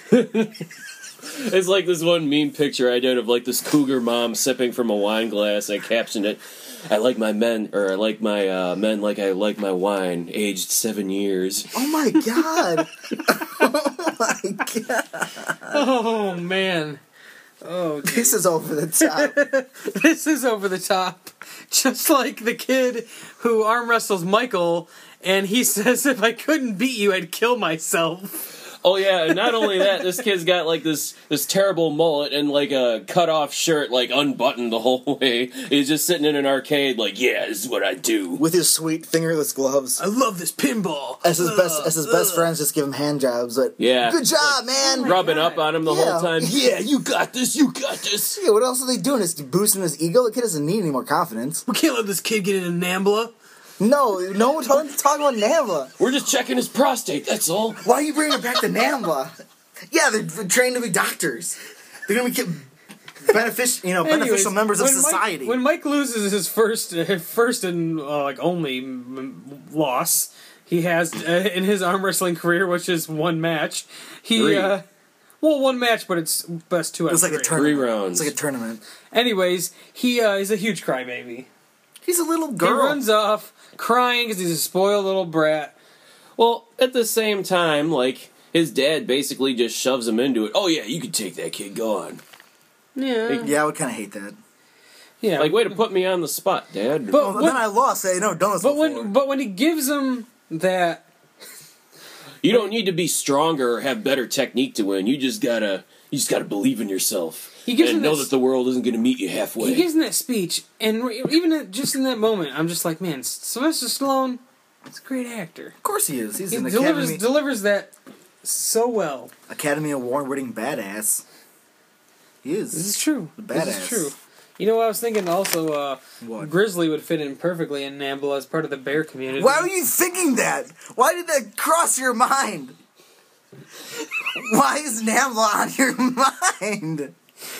Speaker 4: It's like this one meme picture I did of like this cougar mom sipping from a wine glass. I captioned it, I like my men, or I like my uh, men like I like my wine, aged seven years.
Speaker 3: Oh my god! Oh my god!
Speaker 2: Oh man. Oh, geez.
Speaker 3: This is over the top.
Speaker 2: This is over the top. Just like the kid who arm wrestles Michael, and he says, if I couldn't beat you, I'd kill myself.
Speaker 4: Oh yeah, and not only that, this kid's got like this this terrible mullet and like a cut off shirt, like unbuttoned the whole way. He's just sitting in an arcade, like, yeah, this is what I do.
Speaker 3: With his sweet fingerless gloves.
Speaker 2: I love this pinball.
Speaker 3: As his best as his best friends just give him hand jobs. Like,
Speaker 4: Yeah.
Speaker 3: good job, man.
Speaker 4: Rubbing up on him the
Speaker 3: Yeah.
Speaker 4: whole time. Yeah, you got this, you got this.
Speaker 3: Yeah, what else are they doing? Is boosting his ego? The kid doesn't need any more confidence.
Speaker 2: We can't let this kid get into NAMBLA.
Speaker 3: No, no one told him to talk about NAMBLA.
Speaker 4: We're just checking his prostate, that's all.
Speaker 3: Why are you bringing it back to NAMBLA? Yeah, they're trained to be doctors. They're gonna be beneficial, you know,
Speaker 2: Anyways,
Speaker 3: beneficial members of
Speaker 2: when Mike-
Speaker 3: society.
Speaker 2: when Mike loses his first, uh, first and uh, like only m- loss he has uh, in his arm wrestling career, which is one match, he
Speaker 4: Three.
Speaker 2: uh, well, one match, but it's best two out of
Speaker 3: It's like a
Speaker 2: three.
Speaker 3: tournament.
Speaker 4: Three rounds.
Speaker 3: It's like a tournament.
Speaker 2: Anyways, he uh, he's a huge crybaby.
Speaker 3: He's a little
Speaker 2: He
Speaker 3: girl.
Speaker 2: runs off crying because he's a spoiled little brat.
Speaker 4: Well, at the same time, like, his dad basically just shoves him into it. Oh yeah, you can take that kid, go on.
Speaker 2: Yeah,
Speaker 3: Yeah, I would kind of hate that.
Speaker 2: yeah.
Speaker 4: Like, way to put me on the spot, Dad.
Speaker 2: but
Speaker 3: Well,
Speaker 2: when,
Speaker 3: then I lost. I know, done this
Speaker 2: but
Speaker 3: before.
Speaker 2: when but when he gives him that,
Speaker 4: You don't need to be stronger or have better technique to win. You just gotta, you just gotta believe in yourself
Speaker 2: He gives
Speaker 4: and
Speaker 2: him
Speaker 4: know
Speaker 2: this-
Speaker 4: that the world isn't gonna meet you halfway.
Speaker 2: he gives him that speech, and re- even at- just in that moment, I'm just like, man, Sylvester Stallone, he's a great actor.
Speaker 3: Of course he is. He's
Speaker 2: He
Speaker 3: an
Speaker 2: delivers
Speaker 3: Academy,
Speaker 2: delivers that so well.
Speaker 3: Academy Award-winning badass. He is.
Speaker 2: This is true. This
Speaker 3: Badass.
Speaker 2: is true. You know what I was thinking? Also, uh,
Speaker 3: What?
Speaker 2: Grizzly would fit in perfectly in NAMBLA as part of the bear community.
Speaker 3: Why were you thinking that? Why did that cross your mind? Why is NAMBLA on your mind?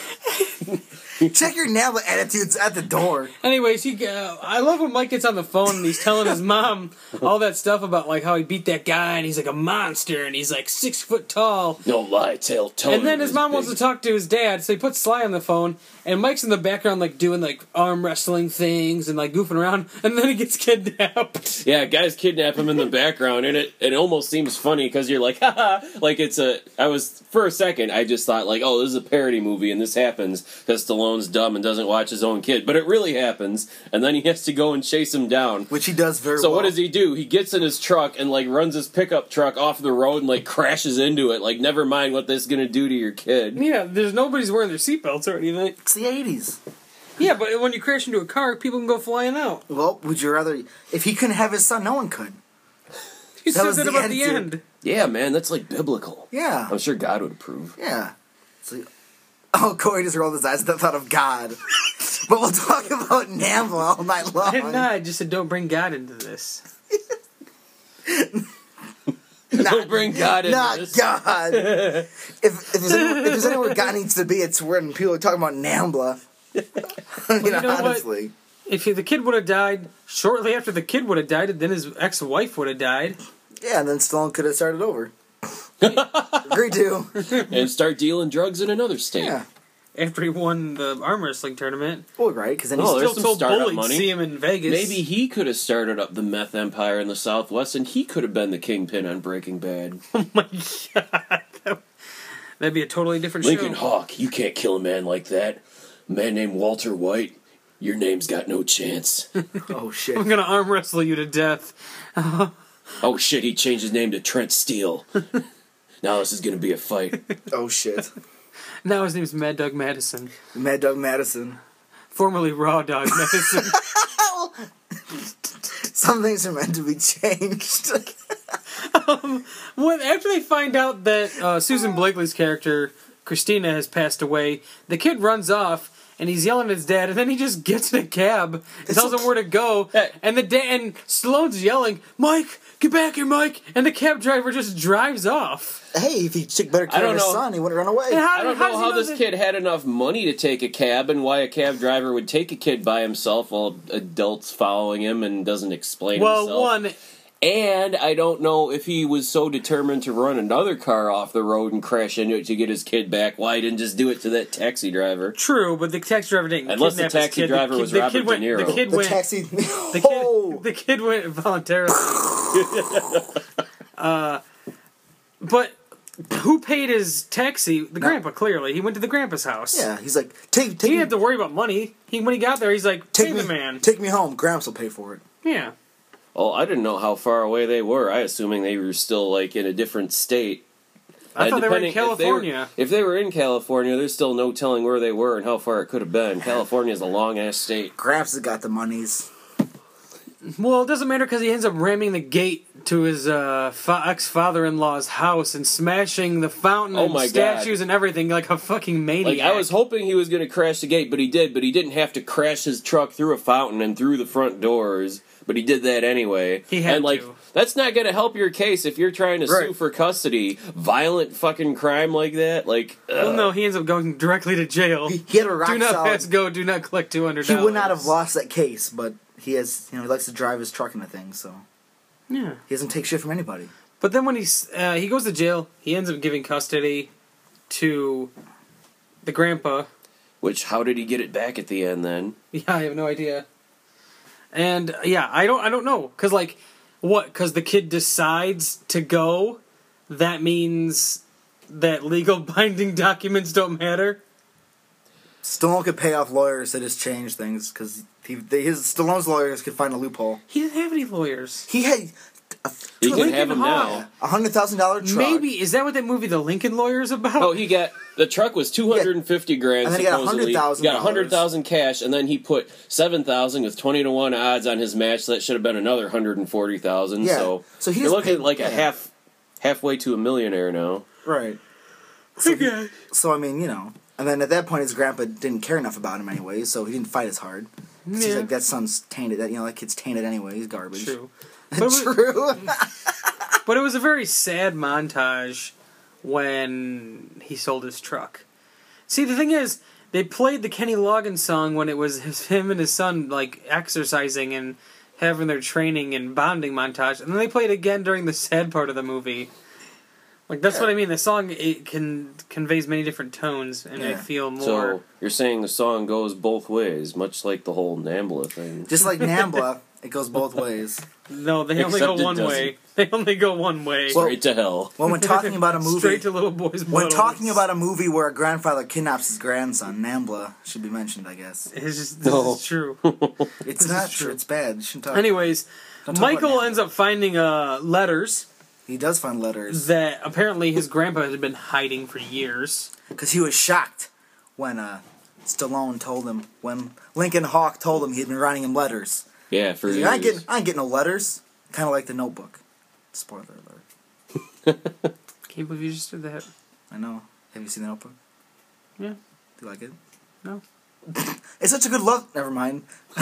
Speaker 3: Check your NAMBLA attitudes at the door.
Speaker 2: Anyways, he. Uh, I love when Mike gets on the phone and he's telling his mom all that stuff about like how he beat that guy and he's like a monster and he's like six foot tall.
Speaker 4: Don't lie, tell, tell
Speaker 2: And
Speaker 4: him
Speaker 2: then his
Speaker 4: he's
Speaker 2: mom
Speaker 4: big.
Speaker 2: wants to talk to his dad, so he puts Sly on the phone, and Mike's in the background like doing like arm wrestling things and like goofing around, and then he gets kidnapped.
Speaker 4: Yeah, guys kidnap him in the background, and it, it almost seems funny because you're like, haha, like it's a. I was for a second, I just thought like, oh, this is a parody movie, and this happens because Stallone's dumb and doesn't watch his own kid, but it really happens, and then he has to go and chase him down.
Speaker 3: Which he does very
Speaker 4: So
Speaker 3: well.
Speaker 4: what does he do? He gets in his truck and like runs his pickup truck off the road and like crashes into it. Like, never mind what this is gonna do to your kid.
Speaker 2: Yeah, there's nobody's wearing their seatbelts or anything.
Speaker 3: It's the eighties.
Speaker 2: Yeah, but when you crash into a car, people can go flying out.
Speaker 3: Well, would you rather... If he couldn't have his son, no one could.
Speaker 2: He
Speaker 3: That
Speaker 2: says
Speaker 3: was
Speaker 2: that
Speaker 3: the
Speaker 2: about the
Speaker 3: attitude.
Speaker 2: end.
Speaker 4: Yeah, man, that's like biblical.
Speaker 3: Yeah.
Speaker 4: I'm sure God would approve.
Speaker 3: Yeah. It's like, oh, Corey just rolled his eyes at the thought of God. But we'll talk about NAMBLA all night long.
Speaker 2: I did not. I just said don't bring God into this.
Speaker 4: Don't bring God into
Speaker 3: Not
Speaker 4: this.
Speaker 3: God. if, if, there's anywhere, if there's anywhere God needs to be, it's when people are talking about NAMBLA. I mean,
Speaker 2: you know what?
Speaker 3: honestly.
Speaker 2: If the kid would have died shortly after the kid would have died, then his ex-wife would have died.
Speaker 3: Yeah, and then Stallone could have started over. Agree to.
Speaker 4: And start dealing drugs in another state.
Speaker 3: Yeah.
Speaker 2: After he won the arm wrestling tournament,
Speaker 3: Well, right, because then
Speaker 4: Oh,
Speaker 3: he's
Speaker 4: there's
Speaker 2: still
Speaker 4: some
Speaker 2: told
Speaker 4: startup
Speaker 2: Bully to
Speaker 4: money.
Speaker 2: see him in Vegas.
Speaker 4: Maybe he could have started up the meth empire in the Southwest, and he could have been the kingpin on Breaking Bad.
Speaker 2: Oh my god, that'd be a totally different
Speaker 4: Lincoln
Speaker 2: show.
Speaker 4: Hawk, you can't kill a man like that. A man named Walter White, your name's got no chance.
Speaker 3: Oh, shit.
Speaker 2: I'm gonna arm wrestle you to death.
Speaker 4: Oh shit, he changed his name to Trent Steele. Now this is gonna be a fight.
Speaker 3: Oh, shit.
Speaker 2: Now his name's Mad Dog Madison,
Speaker 3: Mad Dog Madison.
Speaker 2: formerly Raw Dog Madison.
Speaker 3: Some things are meant to be changed.
Speaker 2: When after they find out that uh, Susan Blakely's character Christina has passed away, the kid runs off and he's yelling at his dad, and then he just gets in a cab and tells him where to go,
Speaker 4: Hey.
Speaker 2: and the da- and Stallone's yelling, "Mike, get back here, Mike!" And the cab driver just drives off.
Speaker 3: Hey, if he took better
Speaker 4: I
Speaker 3: care
Speaker 4: don't
Speaker 3: of his
Speaker 4: know.
Speaker 3: son, he wouldn't run away.
Speaker 2: And how,
Speaker 4: I don't
Speaker 2: how
Speaker 4: know
Speaker 2: does he
Speaker 4: how
Speaker 2: know
Speaker 4: this
Speaker 2: that-
Speaker 4: kid had enough money to take a cab and why a cab driver would take a kid by himself while adults following him and doesn't explain
Speaker 2: Well,
Speaker 4: himself.
Speaker 2: one,
Speaker 4: And I don't know if he was so determined to run another car off the road and crash into it to get his kid back, why he didn't just do it to that taxi driver.
Speaker 2: true, but the taxi driver didn't
Speaker 4: Unless the
Speaker 2: kidnap his
Speaker 4: taxi
Speaker 2: kid.
Speaker 4: driver
Speaker 2: the,
Speaker 4: was
Speaker 2: the
Speaker 4: Robert
Speaker 2: kid went,
Speaker 4: De Niro.
Speaker 2: The kid
Speaker 3: the
Speaker 2: went.
Speaker 3: taxi.
Speaker 2: The
Speaker 3: oh,
Speaker 2: kid, the kid went voluntarily. uh, but who paid his taxi? The grandpa, clearly. He went to the grandpa's house.
Speaker 3: yeah. He's like, take,
Speaker 2: He
Speaker 3: take
Speaker 2: didn't
Speaker 3: me,
Speaker 2: have to worry about money. He when he got there, he's like,
Speaker 3: take
Speaker 2: "Pay
Speaker 3: me,
Speaker 2: the man."
Speaker 3: take me home. Gramps will pay for it.
Speaker 2: Yeah.
Speaker 4: Oh, I didn't know how far away they were. I assuming they were still like in a different state.
Speaker 2: I
Speaker 4: Uh,
Speaker 2: thought they were in
Speaker 4: depending- if they were-
Speaker 2: California.
Speaker 4: If they were in California, there's still no telling where they were and how far it could have been. California is a long ass state.
Speaker 3: Gramps has got the monies.
Speaker 2: Well, it doesn't matter because he ends up ramming the gate to his uh, fa- ex-father-in-law's house and smashing the fountain
Speaker 4: Oh
Speaker 2: and
Speaker 4: my
Speaker 2: statues and everything like a fucking maniac.
Speaker 4: Like I was hoping he was going to crash the gate, but he did. But he didn't have to crash his truck through a fountain and through the front doors. But he did that anyway.
Speaker 2: He had
Speaker 4: and like
Speaker 2: to.
Speaker 4: that's not going to help your case if you're trying to
Speaker 3: Right.
Speaker 4: sue for custody. Violent fucking crime like that. Like
Speaker 2: Well,
Speaker 4: ugh.
Speaker 2: no, he ends up going directly to jail.
Speaker 3: He, he had a rock
Speaker 2: do not
Speaker 3: solid.
Speaker 2: pass go. Do not collect two hundred
Speaker 3: He
Speaker 2: dollars.
Speaker 3: would not have lost that case, but he has, you know, he likes to drive his truck into things, so
Speaker 2: Yeah.
Speaker 3: he doesn't take shit from anybody.
Speaker 2: But then when he's uh, he goes to jail, he ends up giving custody to the grandpa.
Speaker 4: Which how did he get it back at the end then?
Speaker 2: Yeah, I have no idea. And uh, yeah, I don't I don't know cuz like what cuz the kid decides to go, that means that legal binding documents don't matter.
Speaker 3: Stallone could pay off lawyers to just change things because his Stallone's lawyers could find a loophole.
Speaker 2: He didn't have any lawyers.
Speaker 3: He had a
Speaker 4: He can
Speaker 2: Lincoln
Speaker 4: have him
Speaker 2: Hall.
Speaker 4: now.
Speaker 3: a hundred thousand dollar truck.
Speaker 2: Maybe is that what that movie The Lincoln Lawyer is about?
Speaker 4: Oh, he got the truck was two hundred and fifty grand.
Speaker 3: And then he got
Speaker 4: supposedly.
Speaker 3: one hundred thousand
Speaker 4: He got a hundred thousand cash, and then he put seven thousand with twenty to one odds on his match. So that should have been another hundred and forty thousand.
Speaker 3: Yeah.
Speaker 4: So,
Speaker 3: So he
Speaker 4: you're
Speaker 3: just
Speaker 4: looking
Speaker 3: paid-
Speaker 4: at like a
Speaker 3: yeah.
Speaker 4: half, halfway to a millionaire now.
Speaker 3: right. So, he-
Speaker 2: Okay.
Speaker 3: so I mean, you know, and then at that point, his grandpa didn't care enough about him anyway, so he didn't fight as hard. 'Cause He's
Speaker 2: Yeah.
Speaker 3: like, that son's tainted. That you know, that kid's tainted anyway. He's garbage.
Speaker 2: True. But it was-
Speaker 3: True.
Speaker 2: But it was a very sad montage when he sold his truck. See, the thing is, they played the Kenny Loggins song when it was his, him and his son like exercising and having their training and bonding montage, and then they played it again during the sad part of the movie. Like that's what I mean. The song it can conveys many different tones, and I
Speaker 3: Yeah.
Speaker 2: feel more.
Speaker 4: So you're saying the song goes both ways, much like the whole Nambla thing.
Speaker 3: Just like Nambla, it goes both ways.
Speaker 2: No, they only
Speaker 4: Except
Speaker 2: go
Speaker 4: it
Speaker 2: one
Speaker 4: doesn't.
Speaker 2: way. They only go one way.
Speaker 4: Straight to hell.
Speaker 3: Well, when talking about a movie,
Speaker 2: Straight to little boys'
Speaker 3: when
Speaker 2: bottles.
Speaker 3: talking about a movie where a grandfather kidnaps his grandson, Nambla should be mentioned, I guess.
Speaker 2: It's just this
Speaker 4: No.
Speaker 2: is true.
Speaker 3: It's
Speaker 2: This
Speaker 3: not
Speaker 2: is
Speaker 3: true.
Speaker 2: true.
Speaker 3: It's bad. You shouldn't talk.
Speaker 2: Anyways,
Speaker 3: Don't talk about
Speaker 2: Michael
Speaker 3: Nambla.
Speaker 2: ends up finding uh, letters
Speaker 3: He does find letters
Speaker 2: that apparently his grandpa had been hiding for years.
Speaker 3: because he was shocked when uh, Stallone told him when Lincoln Hawk told him he'd been writing him letters.
Speaker 4: Yeah, for
Speaker 3: He's
Speaker 4: years.
Speaker 3: like, I ain't getting, I ain't getting no letters. Kind of like the Notebook. Spoiler alert.
Speaker 2: Can't believe you just did that.
Speaker 3: I know. Have you seen the Notebook?
Speaker 2: Yeah.
Speaker 3: Do you like it?
Speaker 2: No.
Speaker 3: It's such a good love. Never mind.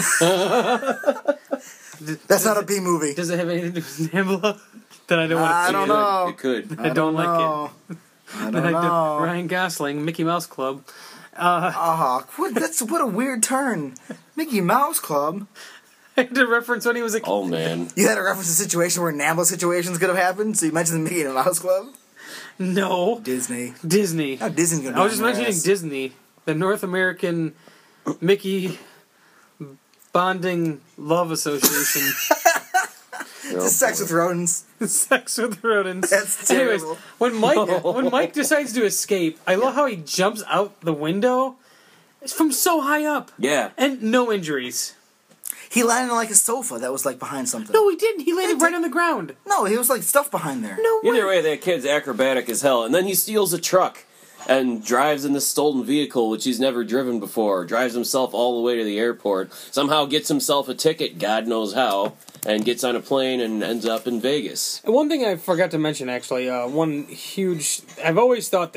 Speaker 2: D-
Speaker 3: That's
Speaker 2: does
Speaker 3: not a
Speaker 2: it-
Speaker 3: B movie.
Speaker 2: Does it have anything to do with Nambla? That I don't want to
Speaker 3: I
Speaker 2: see
Speaker 3: don't
Speaker 2: it.
Speaker 3: know.
Speaker 4: It could.
Speaker 2: I don't like
Speaker 3: know. I
Speaker 2: That
Speaker 3: don't
Speaker 2: I
Speaker 3: know.
Speaker 2: Ryan Gosling, Mickey Mouse Club. Uh,
Speaker 3: Ah, what? That's what a weird turn. Mickey Mouse Club.
Speaker 2: I had to reference when he was a kid.
Speaker 4: Oh man.
Speaker 3: You had to reference a situation where Nambla situations could have happened, so you mentioned the Mickey and Mouse Club.
Speaker 2: No.
Speaker 3: Disney.
Speaker 2: Disney.
Speaker 3: How Disney's gonna?
Speaker 2: I was
Speaker 3: be
Speaker 2: just
Speaker 3: on their
Speaker 2: mentioning
Speaker 3: ass.
Speaker 2: Disney, the North American Mickey Bonding Love Association.
Speaker 3: Just sex with rodents.
Speaker 2: Sex with rodents.
Speaker 3: That's
Speaker 2: Anyways,
Speaker 3: terrible.
Speaker 2: when Mike when Mike decides to escape, I love how he jumps out the window. It's from so high up,
Speaker 4: Yeah.
Speaker 2: and no injuries.
Speaker 3: He landed on like a sofa that was like behind something.
Speaker 2: No, he didn't. He landed
Speaker 3: Yeah,
Speaker 2: right on the ground.
Speaker 3: no, he was like stuff behind there.
Speaker 2: No way.
Speaker 4: Either way, that kid's acrobatic as hell. And then he steals a truck and drives in this stolen vehicle, which he's never driven before. Drives himself all the way to the airport. Somehow gets himself a ticket, God knows how, and gets on a plane and ends up in Vegas.
Speaker 2: And one thing I forgot to mention, actually, uh, one huge. I've always thought this.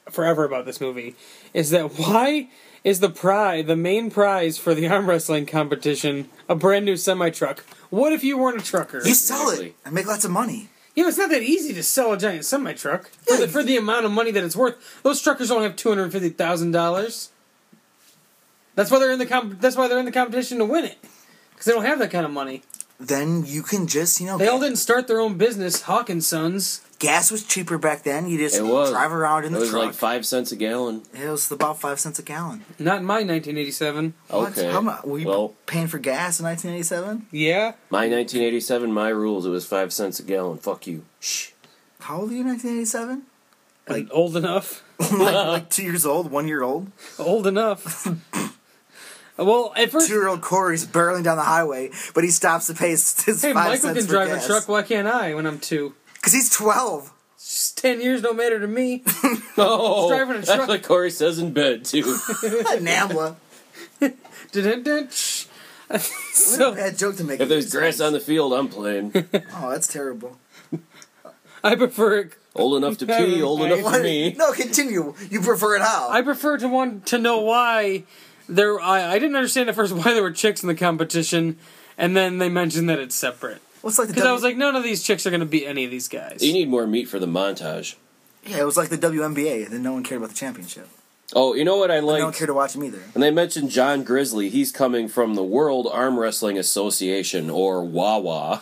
Speaker 2: forever about this movie is that why is the prize, the main prize for the arm wrestling competition, a brand new semi truck? What if you weren't a trucker?
Speaker 3: You sell
Speaker 4: Exactly.
Speaker 3: it and make lots of money.
Speaker 2: You know, it's not that easy to sell a giant semi truck for the, for the amount of money that it's worth. Those truckers don't have two hundred fifty thousand dollars. That's why they're in the comp- That's why they're in the competition to win it, because they don't have that kind of money.
Speaker 3: Then you can just, you know,
Speaker 2: They all didn't start their own business. Hawkins Sons.
Speaker 3: gas was cheaper back then. You just
Speaker 4: It was.
Speaker 3: drive around in
Speaker 4: It
Speaker 3: the
Speaker 4: was
Speaker 3: truck.
Speaker 4: like five cents a gallon.
Speaker 3: It was about five cents a gallon.
Speaker 2: Not in my nineteen eighty-seven.
Speaker 3: What?
Speaker 4: Okay.
Speaker 3: How much were you
Speaker 4: Well,
Speaker 3: paying for gas in nineteen eighty-seven?
Speaker 2: Yeah.
Speaker 4: my nineteen eighty-seven, my rules, it was five cents a gallon. Fuck you.
Speaker 3: Shh. How old are you in nineteen eighty-seven?
Speaker 2: Like, old enough.
Speaker 3: like, like two years old, one year old.
Speaker 2: Old enough. Well, at first,
Speaker 3: Two year old Corey's barreling down the highway, but he stops to pay his, his
Speaker 2: hey,
Speaker 3: five
Speaker 2: Michael
Speaker 3: cents
Speaker 2: can
Speaker 3: for
Speaker 2: drive
Speaker 3: gas.
Speaker 2: a truck. Why can't I when I'm two?
Speaker 3: Because he's twelve.
Speaker 2: Just ten years don't matter to me.
Speaker 4: Oh,
Speaker 2: driving a
Speaker 4: that's
Speaker 2: truck.
Speaker 4: what Corey says in bed, too.
Speaker 3: Nambla.
Speaker 2: Dun-dun-dun.
Speaker 3: What
Speaker 2: So
Speaker 3: a bad joke to make.
Speaker 4: If there's grass on the field, I'm playing.
Speaker 3: Oh, that's terrible.
Speaker 2: I prefer it.
Speaker 4: Old enough to pee, old enough for
Speaker 3: What?
Speaker 4: me.
Speaker 3: No, continue. You prefer it how?
Speaker 2: I prefer to want to know why there. I, I didn't understand at first why there were chicks in the competition, and then they mentioned that it's separate.
Speaker 3: What's like the
Speaker 2: Because I
Speaker 3: W-
Speaker 2: was like, none of these chicks are going to beat any of these guys.
Speaker 4: You need more meat for the montage.
Speaker 3: yeah, it was like the W N B A. Then no one cared about the championship.
Speaker 4: Oh, you know what I
Speaker 3: no one
Speaker 4: like?
Speaker 3: cared to watch him either.
Speaker 4: And they mentioned John Grizzly. He's coming from the World Arm Wrestling Association, or WAWA.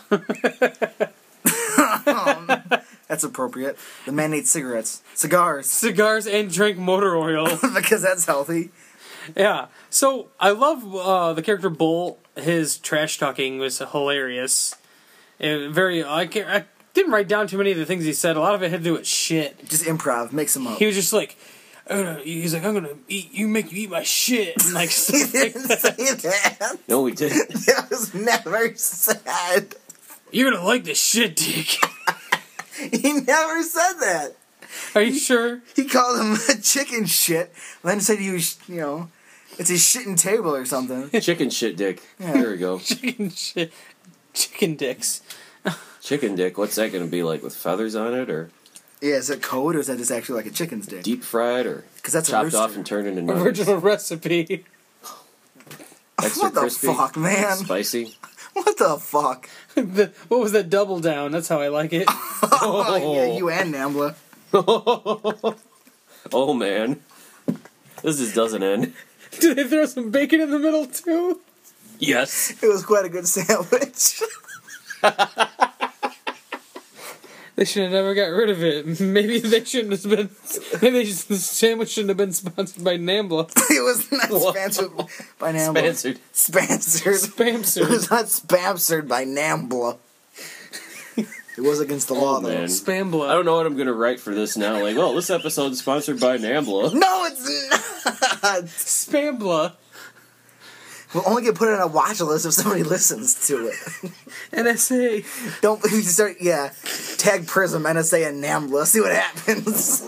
Speaker 3: That's appropriate. The man ate cigarettes, cigars,
Speaker 2: Cigars and drank motor oil.
Speaker 3: because that's healthy.
Speaker 2: Yeah. So I love uh, the character Bull. His trash talking was hilarious. And very. I, can't, I didn't write down too many of the things he said. A lot of it had to do with shit.
Speaker 3: Just improv, mix them up.
Speaker 2: He was just like, I'm gonna, he's like, I'm gonna eat. You make you eat my shit. And like,
Speaker 3: He
Speaker 2: stuff like
Speaker 3: didn't
Speaker 2: that.
Speaker 3: say that.
Speaker 4: No, we didn't.
Speaker 3: That was never said.
Speaker 2: You're gonna like this shit, Dick.
Speaker 3: He never said that.
Speaker 2: Are you sure?
Speaker 3: He called him a chicken shit. Then said he was, you know, it's his shitting table or something.
Speaker 4: Chicken shit dick.
Speaker 3: Yeah.
Speaker 4: There we go.
Speaker 2: Chicken shit. Chicken dicks.
Speaker 4: Chicken dick. What's that going to be like, with feathers on it, or
Speaker 3: Yeah, is it code or is that just actually like a chicken's dick?
Speaker 4: deep fried, or
Speaker 3: 'Cause that's a
Speaker 4: chopped
Speaker 3: rooster.
Speaker 4: off and turned into nuggets?
Speaker 2: Original recipe.
Speaker 4: Extra
Speaker 3: What the
Speaker 4: crispy,
Speaker 3: fuck, man?
Speaker 4: spicy.
Speaker 3: What the fuck?
Speaker 2: the, what was that double down? That's how I like it.
Speaker 3: Oh, yeah, you and Nambla.
Speaker 4: Oh man, this just doesn't end.
Speaker 2: Did they throw some bacon in the middle too?
Speaker 4: Yes.
Speaker 3: It was quite a good sandwich.
Speaker 2: They should have never got rid of it. Maybe they shouldn't have been. Maybe they just, the sandwich shouldn't have been sponsored by Nambla.
Speaker 3: It was not sponsored by Nambla.
Speaker 4: Sponsored.
Speaker 3: Sponsored. It
Speaker 2: Spamster.
Speaker 3: was not spamstered by Nambla. It was against the law,
Speaker 4: Oh,
Speaker 3: though.
Speaker 4: man.
Speaker 2: Spambla.
Speaker 4: I don't know what I'm gonna write for this now. Like, well, this episode's sponsored by Nambla.
Speaker 3: No, it's not.
Speaker 2: Spambla.
Speaker 3: We'll only get put on a watch list if somebody listens to it.
Speaker 2: N S A.
Speaker 3: Don't you start, yeah. Tag Prism, N S A, and Nambla. See what happens.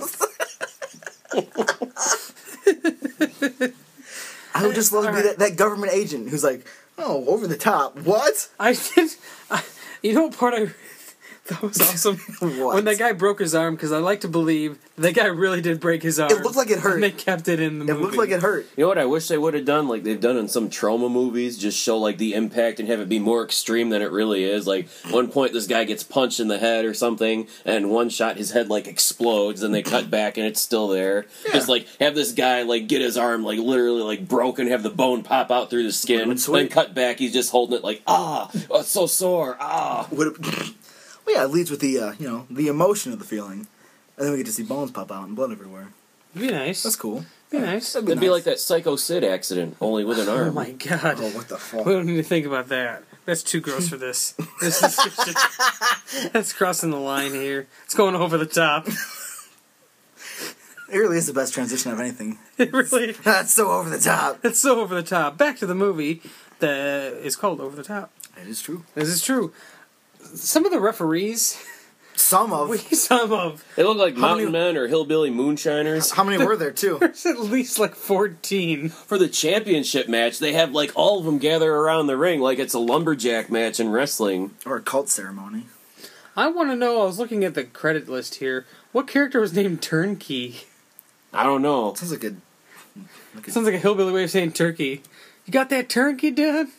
Speaker 3: I would just love to be that, that government agent who's like, oh, over the top. What?
Speaker 2: I did. I, you know what part I that was awesome?
Speaker 3: What?
Speaker 2: When that guy broke his arm, because I like to believe that guy really did break his arm.
Speaker 3: It looked like it hurt.
Speaker 2: And they kept it in the
Speaker 3: It
Speaker 2: movie.
Speaker 3: looked like it hurt.
Speaker 4: You know what I wish they would have done, like they've done in some trauma movies, just show like the impact and have it be more extreme than it really is. Like one point this guy gets punched in the head or something, and one shot his head like explodes, and they cut back and it's still there.
Speaker 3: Yeah.
Speaker 4: Just like have this guy like get his arm like literally like broken, have the bone pop out through the skin,
Speaker 3: Would've been sweet.
Speaker 4: then cut back, he's just holding it like ah, oh, it's so sore, ah.
Speaker 3: Would it, well, yeah, it leads with the, uh, you know, the emotion of the feeling. And then we get to see bones pop out and blood everywhere.
Speaker 2: Be nice.
Speaker 3: That's cool.
Speaker 2: Be nice.
Speaker 3: That'd
Speaker 4: It'd be
Speaker 3: nice.
Speaker 4: like that Psycho Sid accident, only with an arm.
Speaker 2: Oh my god.
Speaker 3: Oh, what the fuck?
Speaker 2: We don't need to think about that. That's too gross for this. This is just, that's crossing the line here. It's going over the top.
Speaker 3: It really is the best transition of anything.
Speaker 2: It really.
Speaker 3: That's so over the top.
Speaker 2: It's so over the top. Back to the movie that is called Over the Top.
Speaker 3: It is true.
Speaker 2: This is true. Some of the referees
Speaker 3: Some of.
Speaker 2: we some of
Speaker 4: They look like
Speaker 3: How
Speaker 4: mountain
Speaker 3: many-
Speaker 4: men or hillbilly moonshiners.
Speaker 3: How many were there, too?
Speaker 2: there's at least like fourteen.
Speaker 4: For the championship match, they have like all of them gather around the ring like it's a lumberjack match in wrestling.
Speaker 3: Or a cult ceremony.
Speaker 2: I want to know. I was looking at the credit list here. What character was named Turnkey?
Speaker 4: I don't know.
Speaker 3: Sounds like a. Like a
Speaker 2: Sounds like a hillbilly way of saying turkey. You got that turkey, Dad?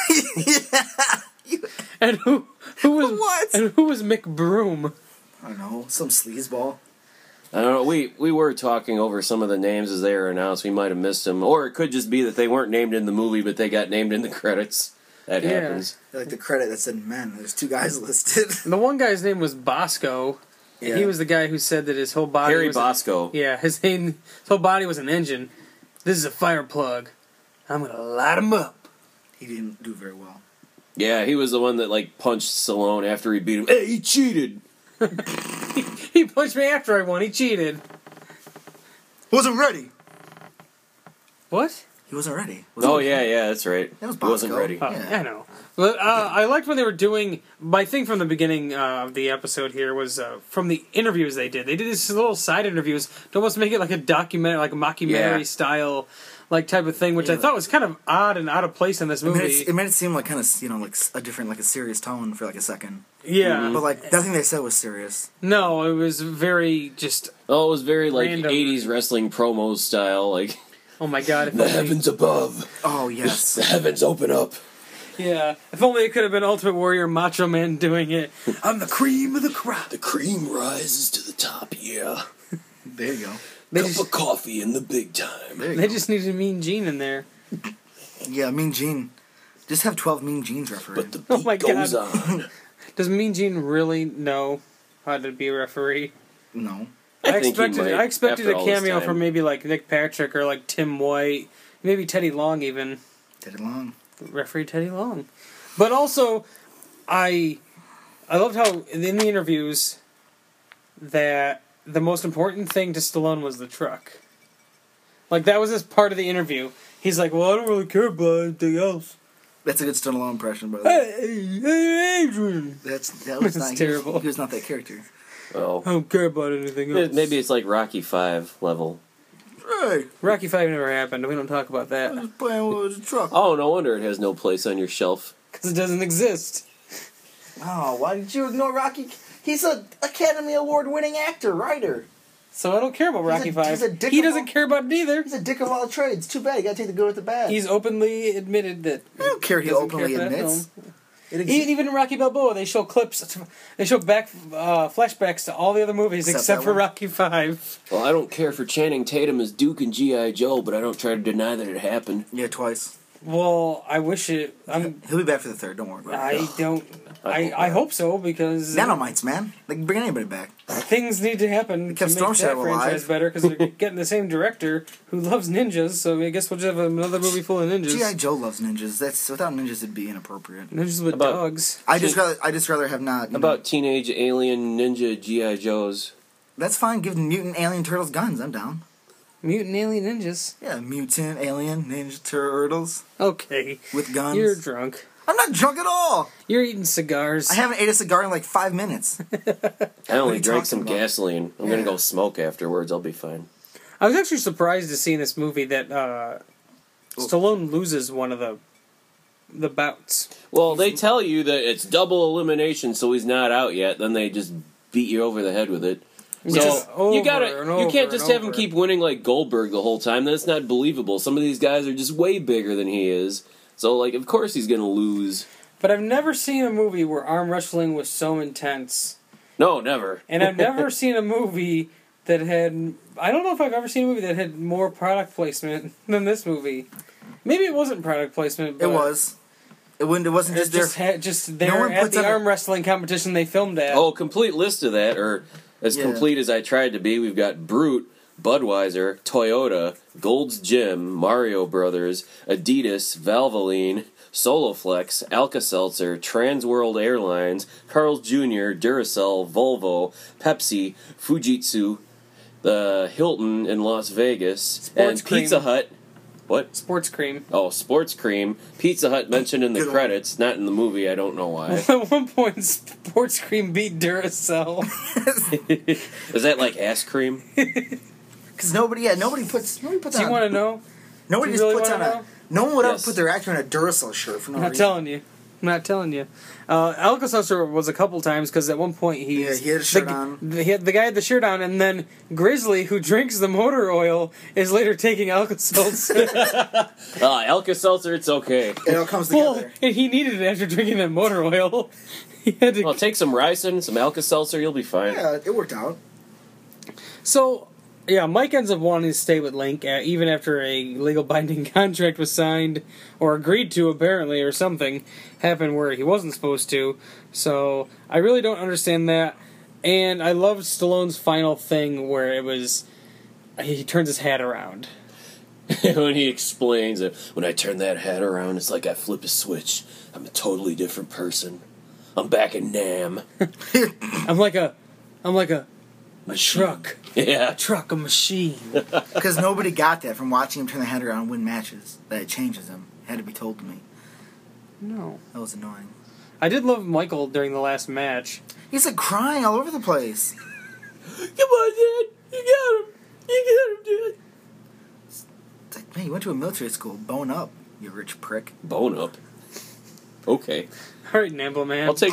Speaker 3: yeah.
Speaker 2: And who who was
Speaker 3: What?
Speaker 2: And who was Mick Broom?
Speaker 3: I don't know. Some sleazeball.
Speaker 4: I don't know. We we were talking over some of the names as they were announced. We might have missed them, or it could just be that they weren't named in the movie, but they got named in the credits. That
Speaker 2: Yeah.
Speaker 4: happens.
Speaker 3: Like the credit that said men. There's two guys listed.
Speaker 2: The one guy's name was Bosco. And
Speaker 3: Yeah.
Speaker 2: he was the guy who said that his whole body
Speaker 4: Harry
Speaker 2: was a-
Speaker 4: Bosco.
Speaker 2: yeah, his name, his whole body was an engine. This is a fire plug. I'm gonna light him up.
Speaker 3: He didn't do very well.
Speaker 4: Yeah, he was the one that like punched Stallone after he beat him. Hey, he cheated.
Speaker 2: He punched me after I won. He cheated.
Speaker 3: Wasn't ready.
Speaker 2: What?
Speaker 3: He wasn't ready.
Speaker 4: Oh
Speaker 3: Wasn't
Speaker 4: yeah, yeah, that's right.
Speaker 3: That was
Speaker 4: He wasn't
Speaker 3: Bosco.
Speaker 4: ready.
Speaker 2: Oh,
Speaker 3: Yeah.
Speaker 2: I know. But uh, I liked when they were doing. My thing from the beginning uh, of the episode here was uh, from the interviews they did. They did these little side interviews to almost make it like a documentary, like a mockumentary
Speaker 4: Yeah.
Speaker 2: style, like type of thing, which I
Speaker 3: Yeah.
Speaker 2: thought was kind of odd and out of place in this
Speaker 3: It made,
Speaker 2: movie.
Speaker 3: it, it made it seem like kind of, you know, like a different, like a serious tone for like a second.
Speaker 2: yeah,
Speaker 3: But like, nothing they said was serious.
Speaker 2: no, it was very just.
Speaker 4: Oh, it was very like
Speaker 2: Random.
Speaker 4: eighties wrestling promos style. Like
Speaker 2: Oh my god! If
Speaker 4: the
Speaker 2: only,
Speaker 4: heavens above,
Speaker 3: Oh, yes.
Speaker 4: the heavens open up.
Speaker 2: yeah, if only it could have been Ultimate Warrior Macho Man doing it. I'm the cream of the crop.
Speaker 4: The cream rises to the top. Yeah,
Speaker 3: There you go.
Speaker 2: They
Speaker 4: cup
Speaker 2: just,
Speaker 4: of coffee in the big time.
Speaker 3: There you
Speaker 2: they
Speaker 3: go.
Speaker 2: just needed Mean Gene in there.
Speaker 3: Yeah, Mean Gene. Just have twelve Mean Genes referee.
Speaker 4: But the beat
Speaker 2: Oh my
Speaker 4: goes
Speaker 2: God.
Speaker 4: on.
Speaker 2: Does Mean Gene really know how to be a referee?
Speaker 3: No.
Speaker 2: I,
Speaker 4: I think he
Speaker 2: expected
Speaker 4: might,
Speaker 2: I expected
Speaker 4: after
Speaker 2: a
Speaker 4: all this
Speaker 2: cameo
Speaker 4: time.
Speaker 2: from maybe like Nick Patrick or like Tim White, maybe Teddy Long even.
Speaker 3: Did it long.
Speaker 2: Referee Teddy Long. But also, I I loved how in the interviews that the most important thing to Stallone was the truck. Like that was just part of the interview. He's like, "Well, I don't really care about anything else."
Speaker 3: That's a good Stallone impression, by the way.
Speaker 2: Hey, hey, Adrian.
Speaker 3: That's that was
Speaker 2: That's
Speaker 3: not
Speaker 2: terrible.
Speaker 3: He was, he was not that character.
Speaker 4: Well,
Speaker 2: I don't care about anything else.
Speaker 4: maybe it's like Rocky Five level.
Speaker 3: Hey,
Speaker 2: Rocky Five never happened. We don't talk about
Speaker 3: I
Speaker 2: that
Speaker 3: was playing with the truck.
Speaker 4: Oh, no wonder it has no place on your shelf.
Speaker 2: because it doesn't exist.
Speaker 3: Oh, why did you ignore Rocky? He's an Academy Award winning actor, writer.
Speaker 2: So I don't care about Rocky
Speaker 3: He's a-
Speaker 2: Five.
Speaker 3: he's a dick
Speaker 2: He
Speaker 3: of
Speaker 2: doesn't
Speaker 3: all-
Speaker 2: care about it either.
Speaker 3: He's a dick of all trades. Too bad. You gotta take the good with the bad.
Speaker 2: He's openly admitted that.
Speaker 3: I don't care. He
Speaker 2: doesn't
Speaker 3: openly
Speaker 2: care for that
Speaker 3: admits.
Speaker 2: film.
Speaker 3: It
Speaker 2: E-
Speaker 3: exi-
Speaker 2: Even in Rocky Balboa, they show clips. They show back uh, flashbacks to all the other movies
Speaker 3: Except
Speaker 2: except
Speaker 3: that
Speaker 2: for
Speaker 3: one.
Speaker 2: Rocky Five.
Speaker 4: Well, I don't care for Channing Tatum as Duke and G I. Joe, but I don't try to deny that it happened.
Speaker 3: yeah, twice.
Speaker 2: Well, I wish it. I'm.
Speaker 3: He'll be back for the third. Don't worry about it.
Speaker 2: I don't.
Speaker 4: I
Speaker 2: I,
Speaker 4: hope
Speaker 2: I
Speaker 4: not.
Speaker 2: hope so because
Speaker 3: Nanomites, man. They can bring anybody back.
Speaker 2: things need to happen to
Speaker 3: kept
Speaker 2: make
Speaker 3: Storm
Speaker 2: that
Speaker 3: Shadow
Speaker 2: franchise
Speaker 3: alive.
Speaker 2: better because they're getting the same director who loves ninjas. So I guess we'll just have another movie full of ninjas.
Speaker 3: G I. Joe loves ninjas. That's without ninjas, it'd be inappropriate.
Speaker 2: Ninjas with
Speaker 4: About-
Speaker 2: dogs.
Speaker 3: I just rather. I just rather have not. you know-
Speaker 4: About teenage alien ninja G I. Joes.
Speaker 3: That's fine. Give mutant alien turtles guns. I'm down.
Speaker 2: Mutant alien ninjas.
Speaker 3: Yeah, mutant alien ninja turtles
Speaker 2: Okay.
Speaker 3: with guns.
Speaker 2: You're drunk.
Speaker 3: I'm not drunk at all.
Speaker 2: You're eating cigars.
Speaker 3: I haven't ate a cigar in like five minutes.
Speaker 4: I
Speaker 3: What are
Speaker 4: only
Speaker 3: you
Speaker 4: drank
Speaker 3: talking
Speaker 4: some
Speaker 3: about?
Speaker 4: gasoline. I'm gonna
Speaker 3: Yeah.
Speaker 4: go smoke afterwards. I'll be fine.
Speaker 2: I was actually surprised to see in this movie that uh, Stallone loses one of the the bouts.
Speaker 4: Well, they tell you that it's double elimination, so he's not out yet. Then they just beat you over the head with it. So
Speaker 2: Just over
Speaker 4: you gotta,
Speaker 2: and
Speaker 4: you
Speaker 2: over
Speaker 4: can't just
Speaker 2: and
Speaker 4: have him
Speaker 2: over.
Speaker 4: keep winning like Goldberg the whole time. That's not believable. Some of these guys are just way bigger than he is. So like, of course he's gonna lose.
Speaker 2: But I've never seen a movie where arm wrestling was so intense.
Speaker 4: No, never.
Speaker 2: And I've never seen a movie that had... I don't know if I've ever seen a movie that had more product placement than this movie. Maybe it wasn't product placement, but...
Speaker 3: It was. It wouldn't. It wasn't
Speaker 2: It
Speaker 3: just
Speaker 2: just,
Speaker 3: their.
Speaker 2: had, just there
Speaker 3: one
Speaker 2: at
Speaker 3: puts
Speaker 2: the
Speaker 3: up a-
Speaker 2: arm wrestling competition they filmed at.
Speaker 4: Oh, complete list of that, or as
Speaker 3: Yeah.
Speaker 4: complete as I tried to be. We've got Brute, Budweiser, Toyota, Gold's Gym, Mario Brothers, Adidas, Valvoline, Soloflex, Alka-Seltzer, Transworld Airlines, Carl's Junior, Duracell, Volvo, Pepsi, Fujitsu, the Hilton in Las Vegas,
Speaker 2: Sports
Speaker 4: and Pizza
Speaker 2: Cream.
Speaker 4: Hut. What?
Speaker 2: Sports cream.
Speaker 4: Oh, Sports Cream. Pizza Hut mentioned in the
Speaker 3: Good one.
Speaker 4: credits, not in the movie. I don't know why.
Speaker 2: At one point, Sports cream beat Duracell.
Speaker 4: Is that like ass cream?
Speaker 3: Because nobody. Yeah, nobody puts. Nobody puts
Speaker 2: Do you
Speaker 3: on.
Speaker 2: want to know?
Speaker 3: Nobody
Speaker 2: do you
Speaker 3: just
Speaker 2: really
Speaker 3: puts on
Speaker 2: wanna
Speaker 3: a.
Speaker 2: know?
Speaker 3: No one would
Speaker 4: Yes.
Speaker 3: ever put their actor in a Duracell shirt for no
Speaker 2: I'm not
Speaker 3: reason.
Speaker 2: telling you. I'm not telling you. Uh, Alka-Seltzer was a couple times because at one point he's
Speaker 3: Yeah, he had a shirt
Speaker 2: the,
Speaker 3: on.
Speaker 2: The, he had, the guy had the shirt on, and then Grizzly, who drinks the motor oil, is later taking Alka-Seltzer.
Speaker 4: Uh, Alka-Seltzer, it's okay.
Speaker 3: It all comes
Speaker 2: Well,
Speaker 3: together.
Speaker 2: and he needed it after drinking that motor oil. He had to.
Speaker 4: Well, take some ricin, some Alka-Seltzer, you'll be fine.
Speaker 3: Yeah, it worked out.
Speaker 2: So, yeah, Mike ends up wanting to stay with Link, uh, even after a legal binding contract was signed, or agreed to, apparently, or something happened where he wasn't supposed to. So, I really don't understand that. And I loved Stallone's final thing where it was, he turns his hat around.
Speaker 4: When he explains it, when I turn that hat around, it's like I flip a switch. I'm a totally different person. I'm back in Nam.
Speaker 2: I'm like a, I'm like a, a
Speaker 4: Machine.
Speaker 2: truck.
Speaker 4: Yeah.
Speaker 2: A truck, a machine.
Speaker 3: Because nobody got that from watching him turn the head around and win matches. That it changes him. It had to be told to me.
Speaker 2: No.
Speaker 3: That was annoying.
Speaker 2: I did love Michael during the last match.
Speaker 3: He's like crying all over the place.
Speaker 4: Come on, Dad. You got him. You got him, Dad.
Speaker 3: It's like, man, you went to a military school. Bone up, you rich prick.
Speaker 4: Bone up. Okay.
Speaker 2: All right, Nambla Man.
Speaker 4: I'll take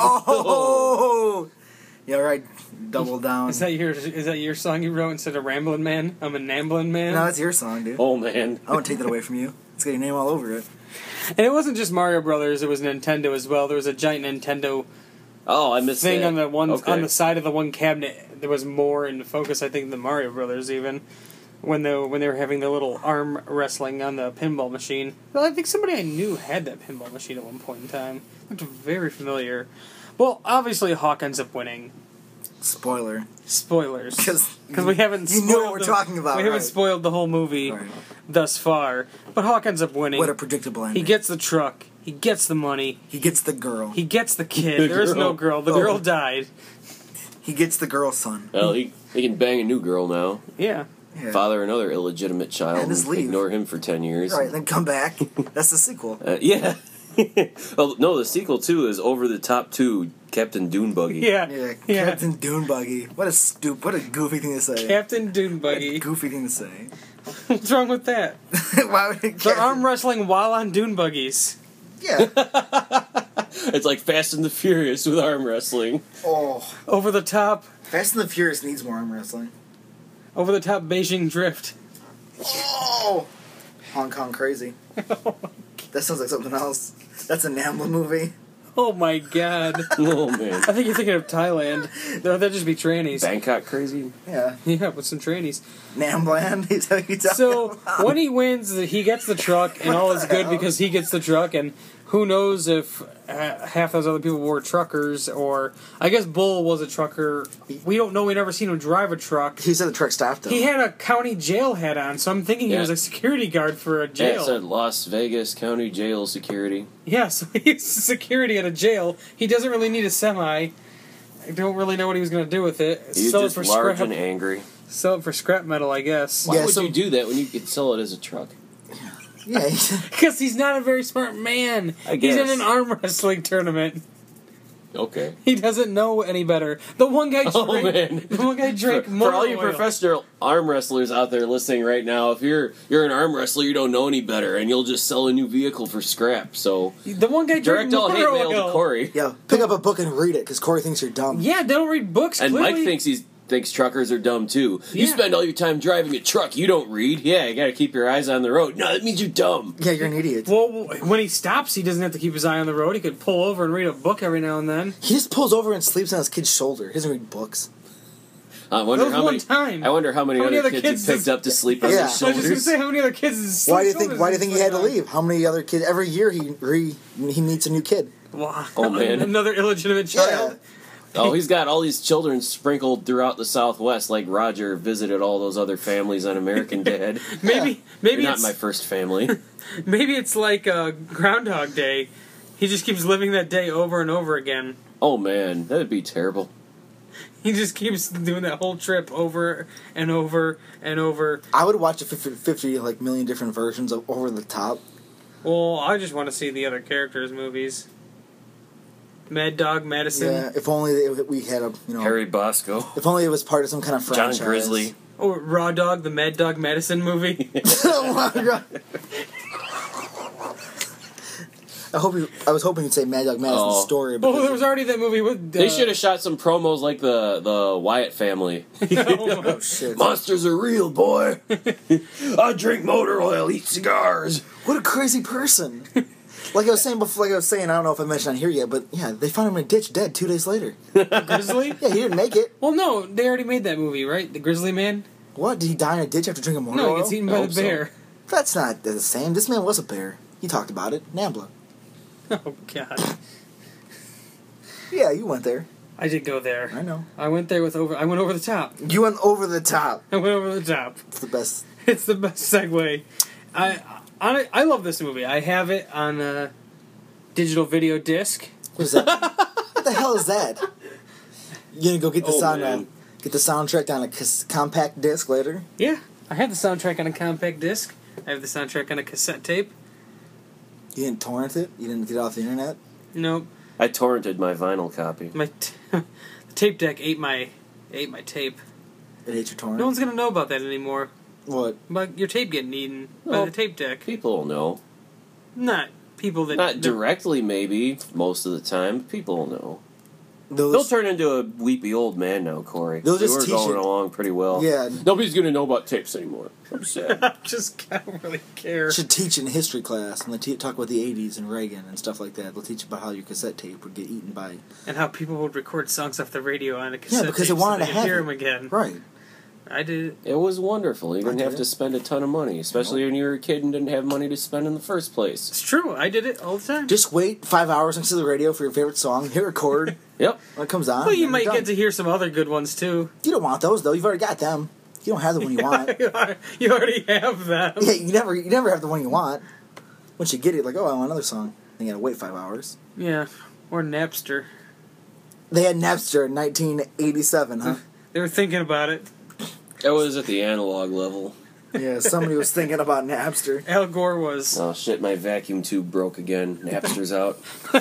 Speaker 3: Oh! Yeah, right. Double down.
Speaker 2: Is that your is that your song you wrote instead of Ramblin' Man? I'm a Namblin' Man.
Speaker 3: No, it's your song, dude.
Speaker 4: Oh, man.
Speaker 3: I won't take that away from you. It's got your name all over it.
Speaker 2: And it wasn't just Mario Brothers; it was Nintendo as well. There was a giant Nintendo
Speaker 4: Oh, I missed
Speaker 2: thing
Speaker 4: that.
Speaker 2: on the one
Speaker 4: Okay.
Speaker 2: on the side of the one cabinet. There was more in focus, I think, than Mario Brothers even when they when they were having their little arm wrestling on the pinball machine. Well, I think somebody I knew had that pinball machine at one point in time. It looked very familiar. Well, obviously Hawk ends up winning.
Speaker 3: Spoiler.
Speaker 2: Spoilers,
Speaker 3: 'Cause
Speaker 2: because we haven't.
Speaker 3: you know
Speaker 2: spoiled
Speaker 3: what we're
Speaker 2: the-
Speaker 3: talking about,
Speaker 2: We haven't
Speaker 3: right.
Speaker 2: spoiled the whole movie
Speaker 3: Right.
Speaker 2: thus far. But Hawk ends up winning.
Speaker 3: What a predictable ending.
Speaker 2: He gets the truck. He gets the money.
Speaker 3: He gets the girl.
Speaker 2: He gets the kid.
Speaker 4: The
Speaker 2: There is no
Speaker 4: girl.
Speaker 2: girl. The
Speaker 3: Oh.
Speaker 2: girl died.
Speaker 3: He gets the girl's son.
Speaker 4: Well, he, he can bang a new girl now.
Speaker 2: Yeah.
Speaker 3: Yeah.
Speaker 4: Father another illegitimate child.
Speaker 3: And just leave.
Speaker 4: Ignore him for ten years.
Speaker 3: Right, then come back. That's the sequel.
Speaker 4: Uh, yeah. Well, no, the sequel, too, is Over the Top two, Captain Dune Buggy.
Speaker 2: Yeah.
Speaker 3: Yeah,
Speaker 2: Yeah.
Speaker 3: Captain Dune Buggy. What a stup- What a goofy thing to say.
Speaker 2: Captain Dune
Speaker 3: What a
Speaker 2: Buggy.
Speaker 3: goofy thing to say.
Speaker 2: What's wrong with that?
Speaker 3: Why would it
Speaker 2: They're
Speaker 3: Captain-
Speaker 2: arm wrestling while on dune buggies.
Speaker 3: Yeah.
Speaker 4: It's like Fast and the Furious with arm wrestling.
Speaker 3: Oh,
Speaker 2: Over the top.
Speaker 3: Fast and the Furious needs more arm wrestling.
Speaker 2: Over the top Beijing drift.
Speaker 3: Oh, Hong Kong crazy. That sounds like something else. That's a Nambla movie.
Speaker 2: Oh my god.
Speaker 4: Oh, man.
Speaker 2: I think you're thinking of Thailand. No, that'd just be trannies.
Speaker 4: Bangkok crazy?
Speaker 3: Yeah,
Speaker 2: Yeah, with some trannies.
Speaker 3: Nambland. Is that what you're talking
Speaker 2: So
Speaker 3: about?
Speaker 2: when he wins, he gets the truck, and all is good because he gets the truck. And who knows if uh, half those other people were truckers, or I guess Bull was a trucker. We don't know. We never seen him drive a truck.
Speaker 3: He said the truck stopped him.
Speaker 2: He had a county jail hat on, so I'm thinking he
Speaker 4: Yeah.
Speaker 2: was a security guard for a
Speaker 4: Yeah, it
Speaker 2: jail.
Speaker 4: said Las Vegas County Jail Security.
Speaker 2: Yeah, so he's security at a jail. He doesn't really need a semi. I don't really know what he was going to do with it.
Speaker 4: He was
Speaker 2: Sell it
Speaker 4: just
Speaker 2: for
Speaker 4: large
Speaker 2: scrap.
Speaker 4: and angry.
Speaker 2: Sell it for scrap metal, I guess.
Speaker 4: Why
Speaker 3: Yeah,
Speaker 4: would
Speaker 3: so-
Speaker 4: you do that when you could sell it as a truck?
Speaker 3: Yeah, he-
Speaker 2: Because he's not a very smart man.
Speaker 4: I
Speaker 2: He's in
Speaker 4: guess.
Speaker 2: an arm wrestling tournament.
Speaker 4: Okay.
Speaker 2: He doesn't know any better. The one guy drank.
Speaker 4: Oh, man.
Speaker 2: The one guy drank
Speaker 4: For,
Speaker 2: more
Speaker 4: for all you
Speaker 2: oil.
Speaker 4: professional arm wrestlers out there listening right now, if you're you're an arm wrestler, you don't know any better, and you'll just sell a new vehicle for scrap. So
Speaker 2: The one guy drank
Speaker 4: direct all
Speaker 2: more
Speaker 4: hate mail
Speaker 2: oil.
Speaker 4: to Corey.
Speaker 3: Yo, pick up a book and read it, because Corey thinks you're dumb.
Speaker 2: Yeah, they don't read books.
Speaker 4: And
Speaker 2: clearly.
Speaker 4: Mike thinks he's thinks truckers are dumb too. You
Speaker 2: Yeah.
Speaker 4: spend all your time driving a truck, you don't read. Yeah, you got to keep your eyes on the road. No, that means you're dumb.
Speaker 3: Yeah, you're an idiot.
Speaker 2: Well, when he stops, he doesn't have to keep his eye on the road. He could pull over and read a book every now and then.
Speaker 3: He just pulls over and sleeps on his kid's shoulder. He doesn't read books.
Speaker 4: I wonder
Speaker 2: That was
Speaker 4: how
Speaker 2: one
Speaker 4: many.
Speaker 2: time.
Speaker 4: I wonder how many
Speaker 2: How many
Speaker 4: other
Speaker 2: other
Speaker 4: kids,
Speaker 2: kids
Speaker 4: he picked
Speaker 2: does-
Speaker 4: up to sleep on
Speaker 3: Yeah.
Speaker 4: their
Speaker 2: I was just going to
Speaker 4: shoulders.
Speaker 2: say, how many other kids is
Speaker 3: Why do you think? Why do you think he had to leave? How many other kids? Every year he re, he meets a new kid.
Speaker 2: Wow.
Speaker 4: Oh, man.
Speaker 2: Another illegitimate child.
Speaker 4: Oh, he's got all these children sprinkled throughout the Southwest, like Roger visited all those other families on American Dad.
Speaker 2: Maybe, maybe
Speaker 4: You're not
Speaker 2: it's
Speaker 4: my first family.
Speaker 2: maybe it's like uh, Groundhog Day. He just keeps living that day over and over again.
Speaker 4: Oh man, that'd be terrible.
Speaker 2: He just keeps doing that whole trip over and over and over.
Speaker 3: I would watch a fifty, fifty like million different versions of Over the Top.
Speaker 2: Well, I just want to see the other characters' movies. Mad Dog Madison.
Speaker 3: Yeah, if only it- we had a you know.
Speaker 4: Harry Bosco,
Speaker 3: If only it was part of some kind of
Speaker 4: John
Speaker 3: franchise.
Speaker 4: Grizzly.
Speaker 2: Or Raw Dog, the Mad Dog Madison movie.
Speaker 3: Oh my God. I hope you, I was hoping you'd say Mad Dog Madison's
Speaker 4: Oh.
Speaker 3: story.
Speaker 2: Well,
Speaker 3: because-
Speaker 2: there was already that movie with. Uh,
Speaker 4: They should have shot some promos like the the Wyatt family.
Speaker 3: Oh shit!
Speaker 4: Monsters are real, boy. I drink motor oil, eat cigars.
Speaker 3: What a crazy person! Like I was saying before, like I was saying, I don't know if I mentioned on here yet, but yeah, they found him in a ditch, dead two days later.
Speaker 2: Grizzly.
Speaker 3: Yeah, he didn't make it.
Speaker 2: Well, no, they already made that movie, right? The Grizzly Man.
Speaker 3: What? Did he die in a ditch after drinking motor
Speaker 2: No,
Speaker 3: oil?
Speaker 2: he gets eaten
Speaker 4: I
Speaker 2: by
Speaker 4: hope
Speaker 2: the
Speaker 4: so.
Speaker 2: bear.
Speaker 3: That's not the same. This man was a bear. He talked about it. Nambla.
Speaker 2: Oh God,
Speaker 3: Yeah, you went there.
Speaker 2: I did go there.
Speaker 3: I know.
Speaker 2: I went there with over. I went over the top.
Speaker 3: You went over the top.
Speaker 2: I went over the top.
Speaker 3: It's the best.
Speaker 2: It's the best segue. I I, I love this movie. I have it on a digital video disc.
Speaker 3: What is that? What the hell is that? You gonna go get the
Speaker 4: Oh,
Speaker 3: sound
Speaker 4: man.
Speaker 3: get the soundtrack on a cas- compact disc later?
Speaker 2: Yeah, I have the soundtrack on a compact disc. I have the soundtrack on a cassette tape.
Speaker 3: You didn't torrent it? You didn't get it off the internet?
Speaker 2: Nope.
Speaker 4: I torrented my vinyl copy.
Speaker 2: My t- the tape deck ate my ate my tape.
Speaker 3: It ate your torrent?
Speaker 2: No one's gonna know about that anymore.
Speaker 3: What?
Speaker 2: About your tape getting eaten by
Speaker 4: Well,
Speaker 2: the tape deck.
Speaker 4: People will know.
Speaker 2: Not people that
Speaker 4: Not
Speaker 2: that-
Speaker 4: directly, maybe, most of the time. But people will know.
Speaker 3: Those,
Speaker 4: They'll turn into a weepy old man now, Corey.
Speaker 3: They'll
Speaker 4: we
Speaker 3: just
Speaker 4: were
Speaker 3: teach
Speaker 4: going
Speaker 3: it.
Speaker 4: along pretty well.
Speaker 3: Yeah.
Speaker 4: Nobody's going to know about tapes anymore. I'm sad.
Speaker 2: I just I don't really care.
Speaker 3: should teach in history class when they te- talk about the eighties and Reagan and stuff like that. They'll teach about how your cassette tape would get eaten by...
Speaker 2: And how people would record songs off the radio on a cassette
Speaker 3: because
Speaker 2: tape
Speaker 3: they wanted
Speaker 2: so
Speaker 3: to
Speaker 2: they
Speaker 3: have
Speaker 2: could hear
Speaker 3: it.
Speaker 2: them again.
Speaker 3: Right.
Speaker 2: I did.
Speaker 4: It was wonderful. You didn't
Speaker 3: I
Speaker 4: have
Speaker 3: did
Speaker 4: to
Speaker 3: it.
Speaker 4: spend a ton of money, especially when you were a kid and didn't have money to spend in the first place.
Speaker 2: It's true. I did it all the time.
Speaker 3: Just wait five hours next to the radio for your favorite song, hit record,
Speaker 4: Yep.
Speaker 3: when it comes on.
Speaker 2: well, you
Speaker 3: and
Speaker 2: might
Speaker 3: you're
Speaker 2: get
Speaker 3: done.
Speaker 2: to hear some other good ones too.
Speaker 3: You don't want those, though. You've already got them. You don't have the one you want.
Speaker 2: You already have them.
Speaker 3: Yeah, you never you never have the one you want. Once you get it, like, oh, I want another song. Then you gotta wait five hours.
Speaker 2: Yeah. Or Napster.
Speaker 3: They had Napster in nineteen eighty-seven, huh?
Speaker 2: They were thinking about it.
Speaker 4: That was at the analog level.
Speaker 3: Yeah, somebody was thinking about Napster.
Speaker 2: Al Gore was.
Speaker 4: Oh shit, my vacuum tube broke again. Napster's out.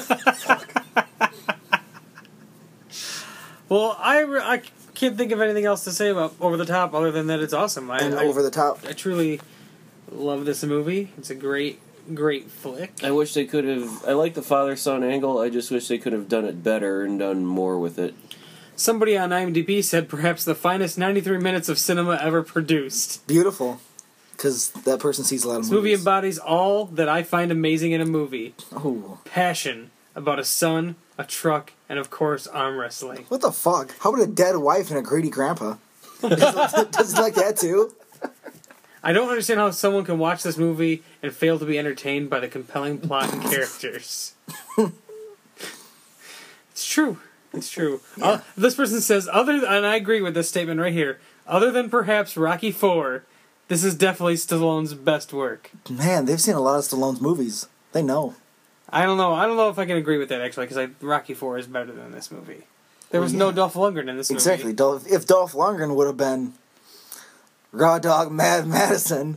Speaker 2: Well, I, re- I can't think of anything else to say about Over the Top other than that it's awesome. I,
Speaker 3: And
Speaker 2: I,
Speaker 3: over the top.
Speaker 2: I truly love this movie. It's a great, great flick.
Speaker 4: I wish they could have. I like the father son angle. I just wish they could have done it better and done more with it.
Speaker 2: Somebody on IMDb said perhaps the finest ninety-three minutes of cinema ever produced.
Speaker 3: Beautiful. Because that person sees a lot of
Speaker 2: This movie
Speaker 3: movies.
Speaker 2: embodies all that I find amazing in a movie.
Speaker 3: Oh.
Speaker 2: Passion about a son, a truck, and of course arm wrestling.
Speaker 3: What the fuck? How about a dead wife and a greedy grandpa? Does, does he like that too?
Speaker 2: I don't understand how someone can watch this movie and fail to be entertained by the compelling plot and characters. It's true. It's true. Uh, this person says, other and I agree with this statement right here. Other than perhaps Rocky Four, this is definitely Stallone's best work.
Speaker 3: Man, they've seen a lot of Stallone's movies. They know.
Speaker 2: I don't know. I don't know if I can agree with that actually, because Rocky Four is better than this movie. There was
Speaker 3: Well,
Speaker 2: no
Speaker 3: yeah.
Speaker 2: Dolph Lundgren in this movie.
Speaker 3: Exactly. Dolph, if Dolph Lundgren would have been Raw Dog Mad Madison,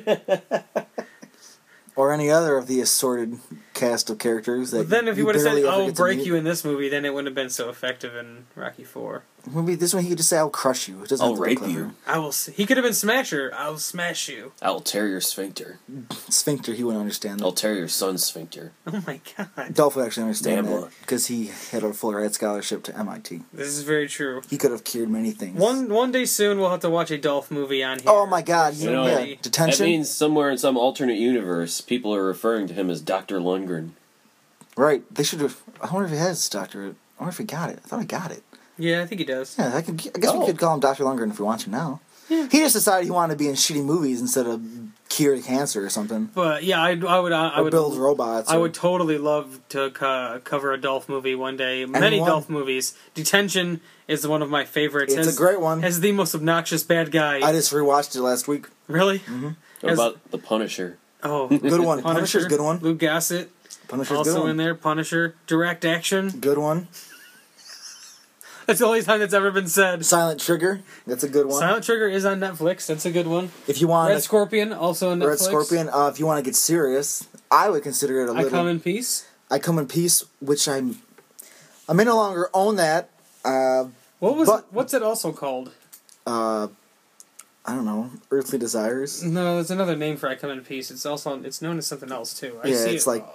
Speaker 3: or any other of the assorted cast of characters that
Speaker 2: But then if he
Speaker 3: you
Speaker 2: would have said,
Speaker 3: barely ever
Speaker 2: "I'll
Speaker 3: get to
Speaker 2: break
Speaker 3: meet-
Speaker 2: you" in this movie, then it wouldn't have been so effective in Rocky Four.
Speaker 3: maybe this one he could just say, "I'll crush you." It doesn't
Speaker 4: I'll
Speaker 3: have to be
Speaker 4: rape
Speaker 3: clever.
Speaker 4: you.
Speaker 2: I will. s- He could have been Smasher. I'll smash you.
Speaker 4: I'll tear your sphincter.
Speaker 3: Sphincter, he wouldn't understand
Speaker 4: I'll
Speaker 3: that.
Speaker 4: tear your son's sphincter.
Speaker 2: Oh my god.
Speaker 3: Dolph would actually understand
Speaker 4: Damn
Speaker 3: that
Speaker 4: luck.
Speaker 3: because he had a full ride scholarship to M I T.
Speaker 2: This is very true.
Speaker 3: He could have cured many things.
Speaker 2: One one day soon, we'll have to watch a Dolph movie on here.
Speaker 3: Oh my God!
Speaker 4: You
Speaker 3: You
Speaker 4: know,
Speaker 3: yeah,
Speaker 2: that
Speaker 3: detention.
Speaker 4: That means somewhere in some alternate universe, people are referring to him as Doctor Lundgren.
Speaker 3: Right? They should have. I wonder if he has doctorate. I wonder if he got it. I thought he got it.
Speaker 2: Yeah, I think he does.
Speaker 3: Yeah, I, could, I guess we
Speaker 4: Oh.
Speaker 3: could call him Doctor Lundgren if we want to now.
Speaker 2: Yeah.
Speaker 3: He just decided he wanted to be in shitty movies instead of cure cancer or something.
Speaker 2: But yeah, I, I would. I, I
Speaker 3: Or
Speaker 2: would
Speaker 3: build robots.
Speaker 2: I
Speaker 3: or-
Speaker 2: would totally love to co- cover a Dolph movie one day. Many
Speaker 3: Anyone?
Speaker 2: Dolph movies. Detention is one of my favorites.
Speaker 3: It's
Speaker 2: Has-
Speaker 3: a great one.
Speaker 2: Has the most obnoxious bad guy.
Speaker 3: I just rewatched it last week.
Speaker 2: really?
Speaker 4: What
Speaker 2: As-
Speaker 4: about The Punisher?
Speaker 2: Oh,
Speaker 3: Good one. Punisher's a good one.
Speaker 2: Lou Gossett
Speaker 3: Punisher's a
Speaker 2: also
Speaker 3: good one.
Speaker 2: in there. Punisher. Direct action.
Speaker 3: Good one.
Speaker 2: That's the only time that's ever been said.
Speaker 3: Silent Trigger. That's a good one.
Speaker 2: Silent Trigger is on Netflix. That's a good one.
Speaker 3: if you want
Speaker 2: Red
Speaker 3: a-
Speaker 2: Scorpion also on Netflix.
Speaker 3: Red Scorpion. Uh, if you want to get serious, I would consider it a
Speaker 2: I
Speaker 3: little.
Speaker 2: Come in Peace.
Speaker 3: I Come in Peace, which I'm. I may no longer own that. Uh,
Speaker 2: What was
Speaker 3: But-
Speaker 2: what's it also called?
Speaker 3: uh, I don't know. Earthly Desires.
Speaker 2: No, there's another name for I Come in Peace. It's also it's known as something else too. I
Speaker 3: Yeah,
Speaker 2: see
Speaker 3: it's
Speaker 2: it.
Speaker 3: like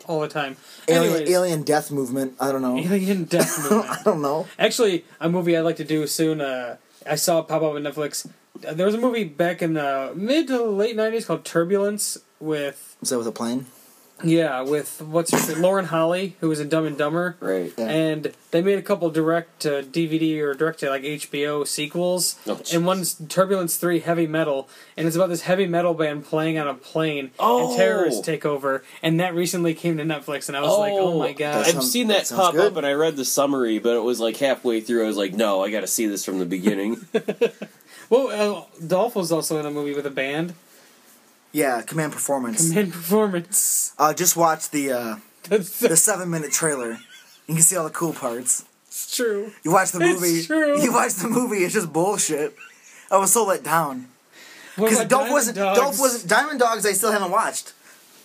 Speaker 2: all the time.
Speaker 3: Alien,
Speaker 2: Anyways,
Speaker 3: alien death movement. I don't know.
Speaker 2: Alien Death Movement.
Speaker 3: I don't know.
Speaker 2: Actually, a movie I'd like to do soon. Uh, I saw it pop up on Netflix. Uh, There was a movie back in the mid to late nineties called Turbulence with
Speaker 3: Is that with a plane?
Speaker 2: yeah with what's her name? Lauren Holly, who was in Dumb and Dumber.
Speaker 4: Right.
Speaker 3: Yeah.
Speaker 2: And they made a couple direct to D V D or direct to like H B O sequels.
Speaker 4: Oh, jeez.
Speaker 2: and one's Turbulence three Heavy Metal, and it's about this heavy metal band playing on a plane,
Speaker 4: Oh.
Speaker 2: and terrorists take over. And that recently came to Netflix, and I was like, oh my god.
Speaker 3: That
Speaker 4: I've
Speaker 3: sounds-
Speaker 4: seen
Speaker 3: that
Speaker 4: that
Speaker 3: sounds
Speaker 4: pop
Speaker 3: good.
Speaker 4: up, and I read the summary, but it was like halfway through. I was like, no, I got to see this from the beginning.
Speaker 2: Well, uh, Dolph was also in a movie with a band.
Speaker 3: Yeah, Command Performance.
Speaker 2: Command Performance.
Speaker 3: Uh, just watch the uh,
Speaker 2: That's,
Speaker 3: the seven minute trailer. You can see all the cool parts.
Speaker 2: that's true.
Speaker 3: You watch the
Speaker 2: It's
Speaker 3: movie.
Speaker 2: true.
Speaker 3: You watch the movie. It's just bullshit. I was so let down
Speaker 2: What
Speaker 3: because
Speaker 2: about
Speaker 3: Dolph
Speaker 2: Diamond
Speaker 3: wasn't.
Speaker 2: Dogs?
Speaker 3: Dolph wasn't. Diamond Dogs. I still haven't watched.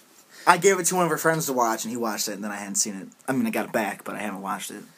Speaker 3: I gave it to one of our friends to watch, and he watched it, and then I hadn't seen it. I mean, I got it back, but I haven't watched it.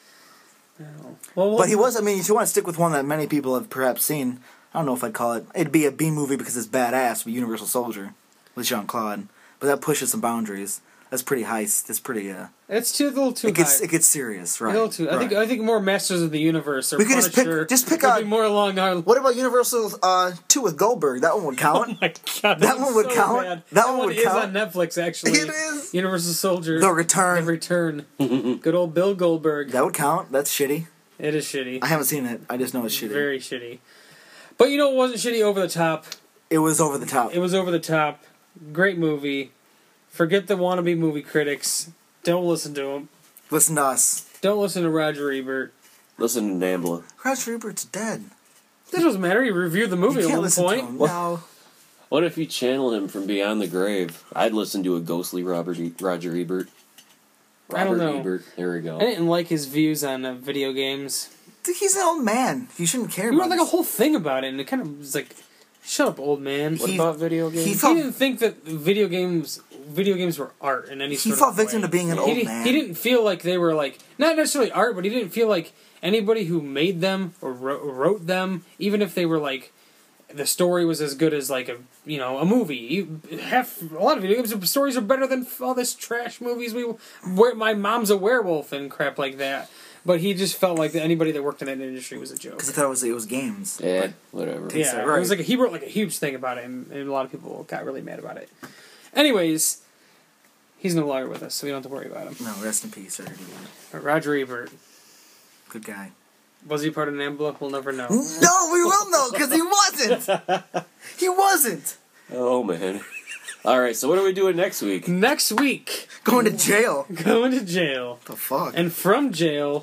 Speaker 2: Well,
Speaker 3: But he was. I mean, if you want to stick with one that many people have perhaps seen, I don't know if I'd call it. It'd be a B movie because it's badass. But Universal Soldier with Jean Claude, but that pushes some boundaries. That's pretty high. That's pretty. Uh,
Speaker 2: It's too a little too
Speaker 3: it gets
Speaker 2: high.
Speaker 3: it gets serious, right?
Speaker 2: a little too. I think
Speaker 3: right.
Speaker 2: I think more Masters of the Universe or
Speaker 3: We could just pick-
Speaker 2: Punisher
Speaker 3: just pick
Speaker 2: would
Speaker 3: a-
Speaker 2: be more along our.
Speaker 3: What about Universal uh, two with Goldberg? That one would count.
Speaker 2: Oh my god,
Speaker 3: That one would
Speaker 2: so
Speaker 3: count?
Speaker 2: bad.
Speaker 3: That one would
Speaker 2: is
Speaker 3: count?
Speaker 2: on Netflix actually.
Speaker 3: It is.
Speaker 2: Universal Soldier.
Speaker 3: The Return.
Speaker 2: The Return. Good old Bill Goldberg.
Speaker 3: That would count. That's shitty.
Speaker 2: It is shitty.
Speaker 3: I haven't seen it. I just know it's shitty.
Speaker 2: Very shitty. But you know, it wasn't shitty over the top.
Speaker 3: It was over the top.
Speaker 2: It was over the top. Great movie. Forget the wannabe movie critics. Don't listen to them.
Speaker 3: Listen to us.
Speaker 2: Don't listen to Roger Ebert.
Speaker 4: Listen to Nambla.
Speaker 3: Roger Ebert's dead.
Speaker 2: That doesn't matter. He reviewed the movie
Speaker 3: You
Speaker 2: at
Speaker 3: can't
Speaker 2: one
Speaker 3: listen
Speaker 2: point.
Speaker 3: to him. No.
Speaker 4: What if you channel him from beyond the grave? I'd listen to a ghostly Robert e- Roger Ebert. Robert
Speaker 2: I don't know.
Speaker 4: Ebert. There we go.
Speaker 2: I didn't like his views on uh, video games.
Speaker 3: He's an old man. You shouldn't care
Speaker 2: He
Speaker 3: about
Speaker 2: wrote like a
Speaker 3: this.
Speaker 2: whole thing about it, and it kind of was like, "Shut up, old man."
Speaker 4: What
Speaker 3: He-
Speaker 4: about video games?
Speaker 3: he
Speaker 2: He
Speaker 3: felt-
Speaker 2: didn't think that video games video games were art in any
Speaker 3: He
Speaker 2: sort
Speaker 3: fell
Speaker 2: of
Speaker 3: victim
Speaker 2: way.
Speaker 3: to being an
Speaker 2: he
Speaker 3: old
Speaker 2: di-
Speaker 3: man.
Speaker 2: He didn't feel like they were like not necessarily art, but he didn't feel like anybody who made them or wrote, wrote them, even if they were like the story was as good as like a you know a movie. You, half a lot of video games stories are better than all this trash movies. We where my mom's a werewolf and crap like that. But he just felt like that anybody that worked in that industry was a joke.
Speaker 3: Because I thought it was, it was games.
Speaker 4: Yeah,
Speaker 3: But
Speaker 4: whatever.
Speaker 3: Takes
Speaker 2: Yeah,
Speaker 3: it, right.
Speaker 2: it was like he wrote like a huge thing about it, and, and a lot of people got really mad about it. Anyways, he's no longer with us, so we don't have to worry about him.
Speaker 3: No, rest in peace, sir.
Speaker 2: But Roger Ebert,
Speaker 3: Good guy.
Speaker 2: was he part of NAMBLA? We'll never know.
Speaker 3: No, we will know, because he wasn't. He wasn't.
Speaker 4: Oh, man. All right, so what are we doing next week?
Speaker 2: Next week,
Speaker 3: Going to jail.
Speaker 2: going to jail,
Speaker 3: The fuck?
Speaker 2: and from jail,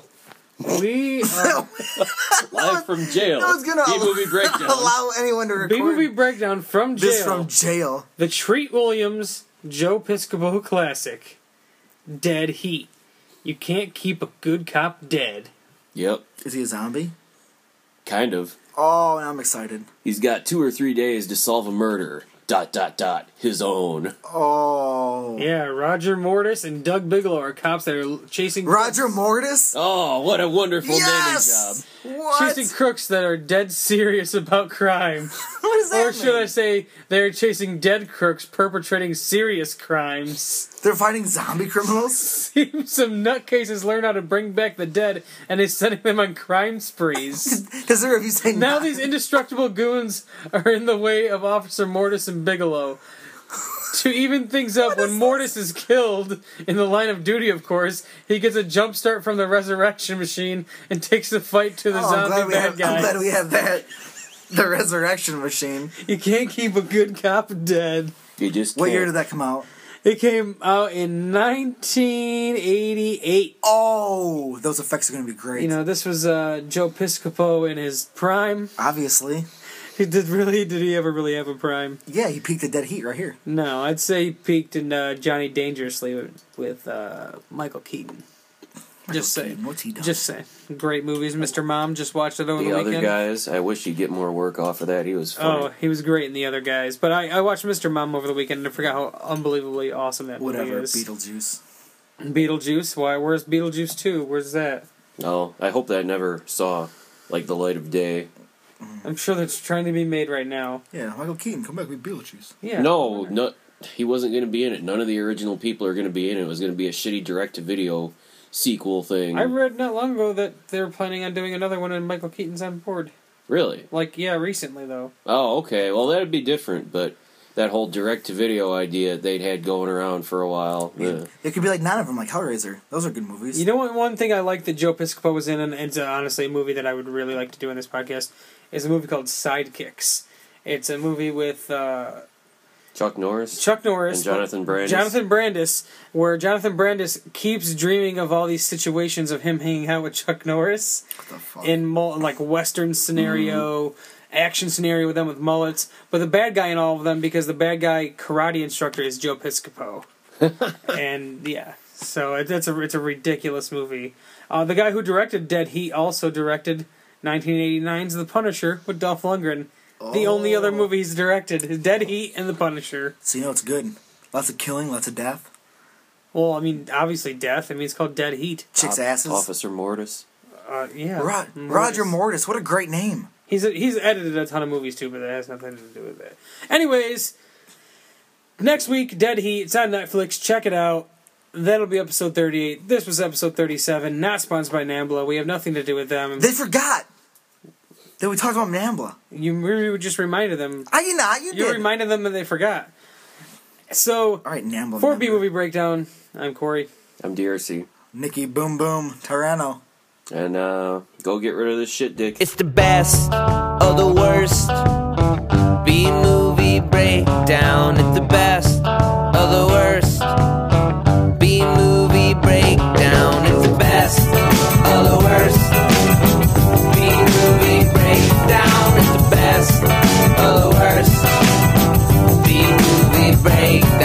Speaker 2: we are
Speaker 4: Live from jail.
Speaker 3: I was gonna
Speaker 4: B-movie breakdown.
Speaker 3: allow anyone to record
Speaker 2: B movie breakdown from jail.
Speaker 3: this from jail.
Speaker 2: The Treat Williams Joe Piscopo classic, Dead Heat. You can't keep a good cop dead.
Speaker 4: Yep,
Speaker 3: Is he a zombie?
Speaker 4: kind of.
Speaker 3: Oh, now I'm excited.
Speaker 4: He's got two or three days to solve a murder. Dot, dot, dot. His own.
Speaker 3: Oh.
Speaker 2: Yeah, Roger Mortis and Doug Bigelow are cops that are chasing
Speaker 3: Roger Mortis?
Speaker 4: Oh, what a wonderful
Speaker 3: Yes!
Speaker 4: naming
Speaker 3: What?
Speaker 2: chasing crooks that are dead serious about crime.
Speaker 3: What does that
Speaker 2: Or should
Speaker 3: mean?
Speaker 2: I say, they're chasing dead crooks perpetrating serious crimes.
Speaker 3: They're fighting zombie criminals?
Speaker 2: Some nutcases learn how to bring back the dead, and they're sending them on crime sprees.
Speaker 3: Does there if you say
Speaker 2: Now
Speaker 3: not-
Speaker 2: these indestructible goons are in the way of Officer Mortis and Bigelow. To even things up, when Mortis is killed, in the line of duty, of course, he gets a jump start from the resurrection machine and takes the fight to the
Speaker 3: Oh, I'm glad,
Speaker 2: zombie
Speaker 3: we
Speaker 2: bad
Speaker 3: have, I'm
Speaker 2: guy.
Speaker 3: glad we have that. The resurrection machine.
Speaker 2: You can't keep a good cop dead.
Speaker 4: You just
Speaker 3: What
Speaker 4: can't.
Speaker 3: year did that come out?
Speaker 2: It came out in nineteen eighty-eight.
Speaker 3: Oh, those effects are going to be great.
Speaker 2: You know, this was uh, Joe Piscopo in his prime.
Speaker 3: Obviously.
Speaker 2: He did really, did he ever really have a prime?
Speaker 3: Yeah, he peaked at Dead Heat right here.
Speaker 2: No, I'd say he peaked in uh, Johnny Dangerously with, with uh, Michael Keaton. Just
Speaker 3: Michael
Speaker 2: saying.
Speaker 3: Keaton, what's he done?
Speaker 2: Just saying. Great movies. Mister Mom just watched it over the,
Speaker 4: The other
Speaker 2: weekend.
Speaker 4: guys, I wish he'd get more work off of that. He was funny.
Speaker 2: Oh, he was great in The Other Guys. But I, I watched Mister Mom over the weekend and I forgot how unbelievably awesome that
Speaker 3: Whatever,
Speaker 2: movie is.
Speaker 3: Beetlejuice.
Speaker 2: Beetlejuice? Why? Where's Beetlejuice two? Where's that?
Speaker 4: Oh, I hope that never saw like the light of day.
Speaker 2: I'm sure that's trying to be made right now.
Speaker 3: Yeah, Michael Keaton, come back with Beetlejuice.
Speaker 2: Yeah.
Speaker 4: No, no, he wasn't going to be in it. None of the original people are going to be in it. It was going to be a shitty direct-to-video sequel thing.
Speaker 2: I read not long ago that they were planning on doing another one and Michael Keaton's on board.
Speaker 4: Really?
Speaker 2: Like, yeah, recently, though.
Speaker 4: Oh, okay. Well, that'd be different, but that whole direct-to-video idea they'd had going around for a while. Yeah.
Speaker 3: It could be like none of them, like Hellraiser. Those are good movies.
Speaker 2: You know what? One thing I like that Joe Piscopo was in, and it's uh, honestly a movie that I would really like to do in this podcast, is a movie called Sidekicks. It's a movie with uh,
Speaker 4: Chuck Norris?
Speaker 2: Chuck Norris.
Speaker 4: And Jonathan Brandis.
Speaker 2: Jonathan Brandis, where Jonathan Brandis keeps dreaming of all these situations of him hanging out with Chuck Norris
Speaker 3: What the fuck?
Speaker 2: in mul- like Western scenario, action scenario with them with mullets. But the bad guy in all of them, because the bad guy karate instructor is Joe Piscopo. And yeah, so it, it's a it's a ridiculous movie. Uh, the guy who directed Dead Heat also directed nineteen eighty-nine's The Punisher with Dolph Lundgren. The only other movie he's directed is Dead Heat and The Punisher.
Speaker 3: So you know it's good. Lots of killing, lots of death.
Speaker 2: Well, I mean, obviously death. I mean, it's called Dead Heat.
Speaker 3: Chicks'
Speaker 4: Op-
Speaker 3: asses.
Speaker 4: Officer Mortis.
Speaker 2: Uh, yeah.
Speaker 3: Ro-
Speaker 2: Mortis.
Speaker 3: Roger Mortis. What a great name.
Speaker 2: He's he's edited a ton of movies too, but that has nothing to do with it. Anyways, next week, Dead Heat. It's on Netflix. Check it out. That'll be episode thirty-eight. This was episode thirty-seven. Not sponsored by Nambla. We have nothing to do with them.
Speaker 3: They forgot that we talked about Nambla.
Speaker 2: You really just reminded them.
Speaker 3: Are you not? You,
Speaker 2: You
Speaker 3: did.
Speaker 2: reminded them and they forgot. So,
Speaker 3: All right, Nambla.
Speaker 2: for
Speaker 3: Nambla.
Speaker 2: B Movie Breakdown, I'm Corey.
Speaker 4: I'm D R C.
Speaker 3: Nikki Boom Boom Tarano.
Speaker 4: And uh, go get rid of this shit, Dick.
Speaker 1: It's the best of the worst. B-movie breakdown. It's the best of the worst. B-movie breakdown. It's the best of the worst. B-movie breakdown. It's the best of the worst. B-movie breakdown.